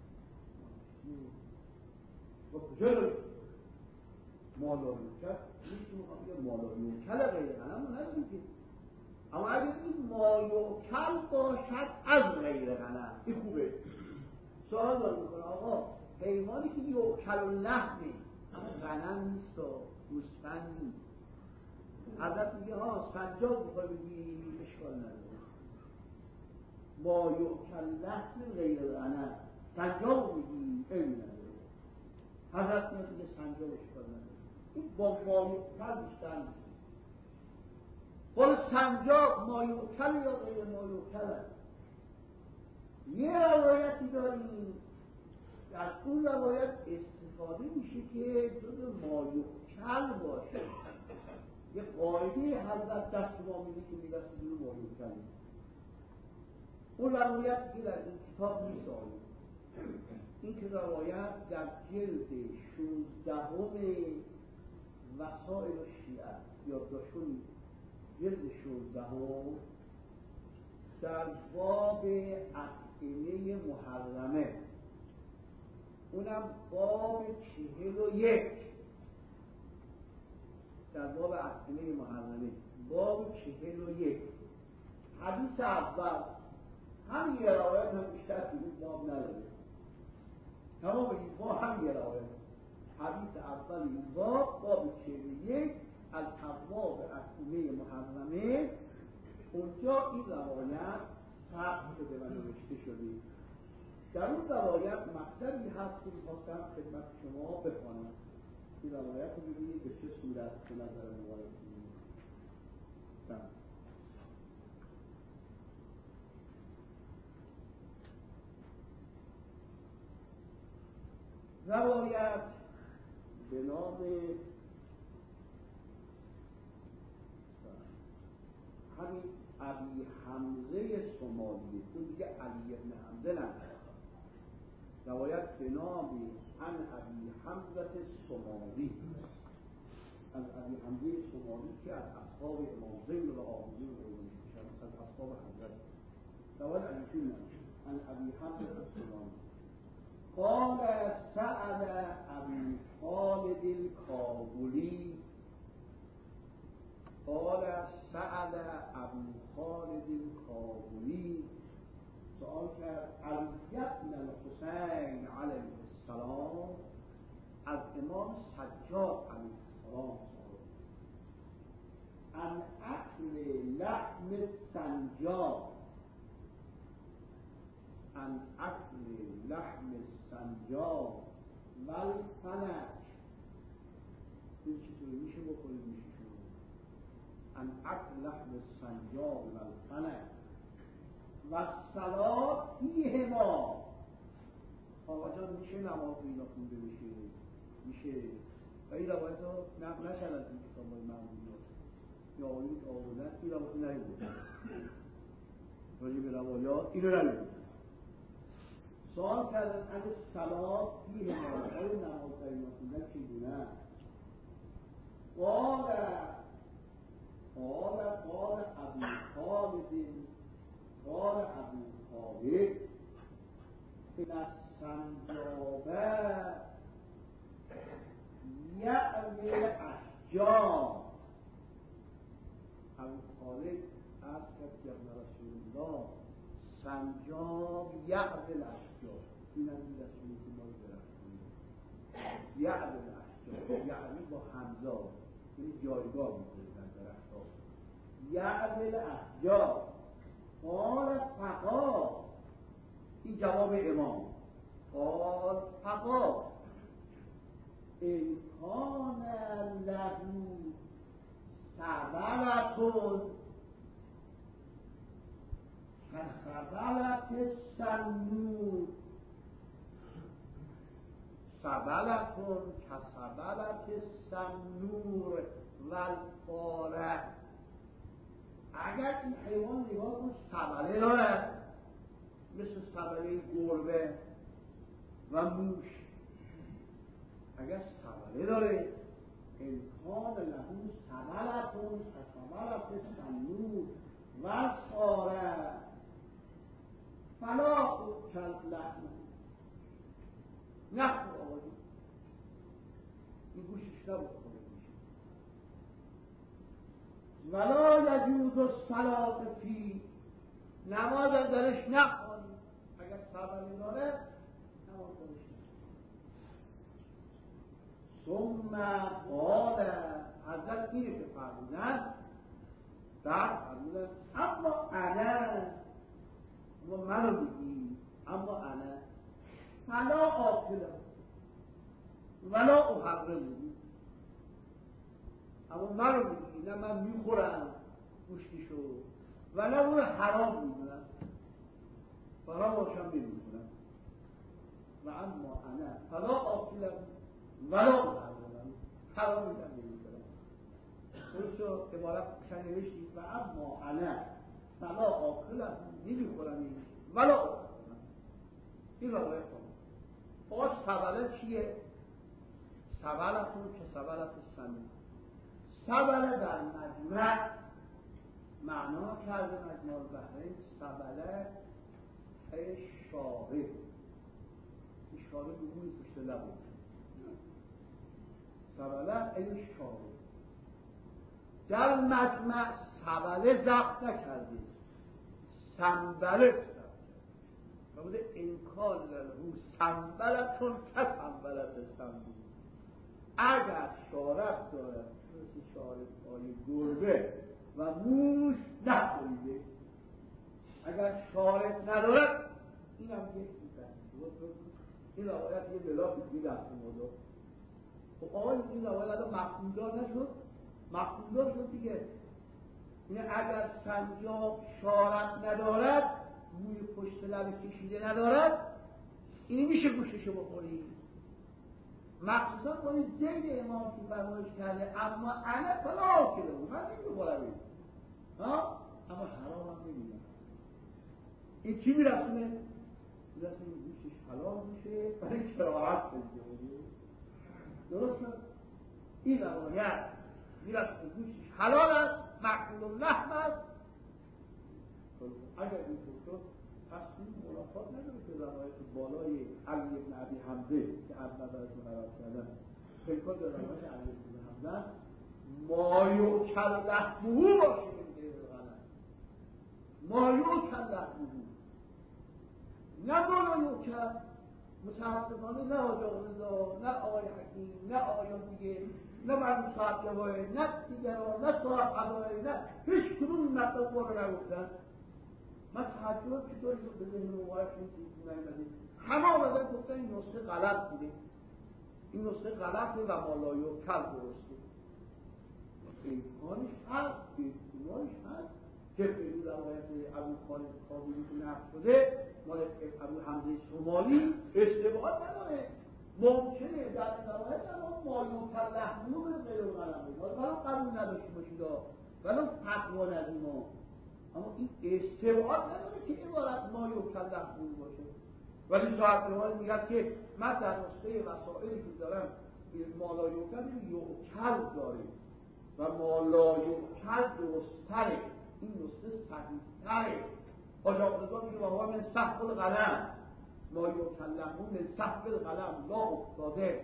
و کجا داریم؟ مالا یوکل نیست. میخوام یه مالا یوکل غیر الغنم رو نداریم که. اما اگه این ما یوکل باشد از غیر غنم این خوبه. سوال دار میکنه آقا حیوانی که یوکل و لحمه اما غنم نیست و گوسفند نیست، حضرت میگه ها سنجاب بخواه بگی اشکال نداره. ما یوکل لحم غیر غنم سنجاب بگی علمی نداره. حضرت میگه سنجاب اشکال نداره. این با ما یوکل بیشتر نیست. بالا سنجاب مایوکل یا غیر مایوکل هست. یه روایتی داریم در اون روایت استفاده میشه که جز مایوکل باشه. یه قاعده حضرت دست ما میده که میگه جز مایوکل. اون روایت که در این کتاب نیست آید. این که روایت در جلد 16 وسائل شیعه یا داشون جلد 16 در باب اطعمه محرمه، اونم باب 41 در باب اطعمه محرمه باب 41 حدیث اول هم یه روایت هم بیشتر که این باب نداره. تمام این باب هم یه روایت. حدیث اول این باب 41 از ابواب اطعمه محرمه، اونجا این روایت ثبت شده و نوشته شده. در اون روایت مطلبی هست که می‌خواستم خدمت شما بخوانم. این روایت رو ببینید به چه صورت به نظر مبارک میاد. روایت به نام همین ابی حمزه سمالی، تو دیگه علی ابن حمزه نمیشه. روایت به نام عن ابی حمزه سمالی، از ابی حمزه سمالی که از اصحاب امام زین العابدین میشه، از اصحاب حضرت. روایت علی چون نمیشه. عن ابی حمزه سمالی قال سأل ابو خالد الکابلی، قال سأل ابو خالد الکابلی، سؤال کرد علی بن الحسین علیه السلام از امام سجاد علیه السلام عن اکل لحم سنجاب، عن اکل لحم سنجاب والفنج. این چطوری میشه بکنید میشه شما عن اکل لحم سنجاب والفنج و الصلاة فیهما. آقا جان میشه نماز اینا خونده بشه؟ میشه. و این روایت ها نقل نشد از این کتاب های معمولیات یا آقایون که آوردن این روایت نمیدونن راجع به روایات اینو نمیدونن. سوال کردن از الصلاة فیهما، آیا نماز اینا خونده چگونه؟ قال ابو خالد، قال ابو خالد این السنجاب یعمل اشجار. ابو خالد از کردیم رسول الله سنجاب یعدل اشجار، این هم این رسولی که ما رو درخت کنیم یعدل اشجار، یعنی با همزا یعنی جایگاه میکنه در درخت ها. یعدل اشجار قال فقا، این جواب امام. قال فقا امکان لهو سبلتون کسبلت سنور، سبلتون کسبلت سنور و الفاره. اگر این حیوان نگاه کن سبله داره مثل سبله گربه و موش، اگر سبله داره امکان لهو سبلتون کسبلت سنور و الفاره فلا اکل لحم، نخور آقایی این گوشش نبود خونه گوشی. ولا یجوز الصلاة فی، نماز درش نخوانی، اگر سبلی داره نماز درش نخوانی. ثم قال حضرت اینه که فرمودن بعد فرمودن اما منو میگی اما انا فلا آکلم ولا احرمه، اما منو میگی نه من میخورم گوشتشو و نه اون حرام میدونم فراماشم نمیکنم. و اما انا فلا آکلم ولا احرمه، حرام میدم نمیکنم. خودشو عبارت بشن نوشتید و اما انا فلا آکلم نمیخورم ولا احرمه. این روایت کنم. باز سبله چیه؟ سبلتون که سبلت سنی. سبله در مجمع معنا کرده مجموع البحرین سبله ای شارب، اشاره به اون پشت لب سبله ای شارب. در مجمع سبله ضبط نکرده، سنبله بوده امکان لهو سنبلتون که سنبلت سنبول. اگر شارب دارد مثل شارب های گربه و موش نخوریده، اگر شارب ندارد این هم یک میزن. این روایت یه بلا بگید از موضوع. خب آقای این روایت الان مفهومدار نشد؟ مفهومدار شد دیگه. اینه اگر سنجاب شارب ندارد، موی پشت لب کشیده ندارد، اینی میشه گوششو بخوری. مخصوصا با این زید امام که فرمایش کرده اما انا فلا کرده بود، من نمیخورم این اما حرام هم نمیدونم. این چی میرسونه؟ میرسونه گوشش حلال میشه برای کراهت بزنه. درسته؟ این روایت میرسونه گوشش حلال است، مأکول اللحم است. اگر این طور شد پس این منافات نداره که روایت بالای علی بن ابی حمزه که اول براتون قرار کردن فکر در روایت علی بن حمزه ما یوکل لحمه باشه این غیر غلط، ما یوکل لحمه نه ما یوکل. متاسفانه نه آجا رضا، نه آقای حکیم، نه آیان دیگه، نه مرمون صاحب جوایه، نه دیگران، نه صاحب حضایه، نه هیچ کنون مطلب ما رو نگفتن. من تعجب چطور به ذهن مبارک این چیزی نمیدید. همه آمدن گفتن این نسخه غلط بوده، این نسخه غلطه و مالای و کل درسته. امکانش هست، احتمالش هست که این روایت ابو خالد کابلی که نقل شده مال ابو حمزه شمالی استبعاد نداره. ممکنه در روایت اما مالای و کل لحمه به غیر غلطه ولی قبول نداشته باشید ولی فتوا ندیم. اما این استبعاد نداره که عبارت ما یوکل لحمه باشه. ولی صاحب روایت میگه که من در نسخه وسائلی که دارم مالا یوکل داره و مالا یوکل درست‌تره، این نسخه صحیح‌تره. آجا رضا میگه و من سحب القلم ما یوکل لحمه من سحب القلم لا افتاده.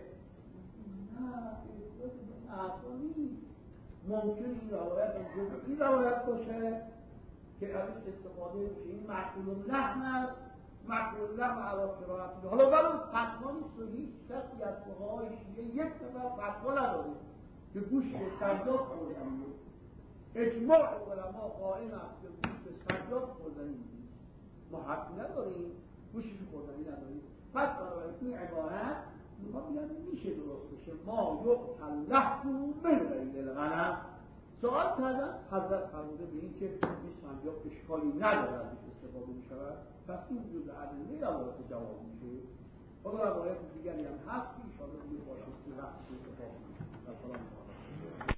نه اصلا نیست. ممکن این روایت باشه که ازش استفاده میشه. این معقول لحن است، معقول لحن علا قرائت. حالا ولی فتوا نیست و هیچ کسی از فقهای شیعه یک نفر فتوا نداره که گوشت سجاد خوردن. اجماع علما قائم است که گوشت سجاد خوردنی نیست. ما حق نداریم گوشت خوردنی نداریم. پس برای این عبارت ما میگن میشه درست بشه. ما یقتل لحم من غیر الغنم. سوال کردن حضرت فرموده به این که این سنجاق اشکالی نداره ازش استفاده میشود. پس این جزء ادله روایت جواب میشه. حالا روایت دیگری هم هست که ان شاءالله دیگه باشه که وقتی اتفاق میفته.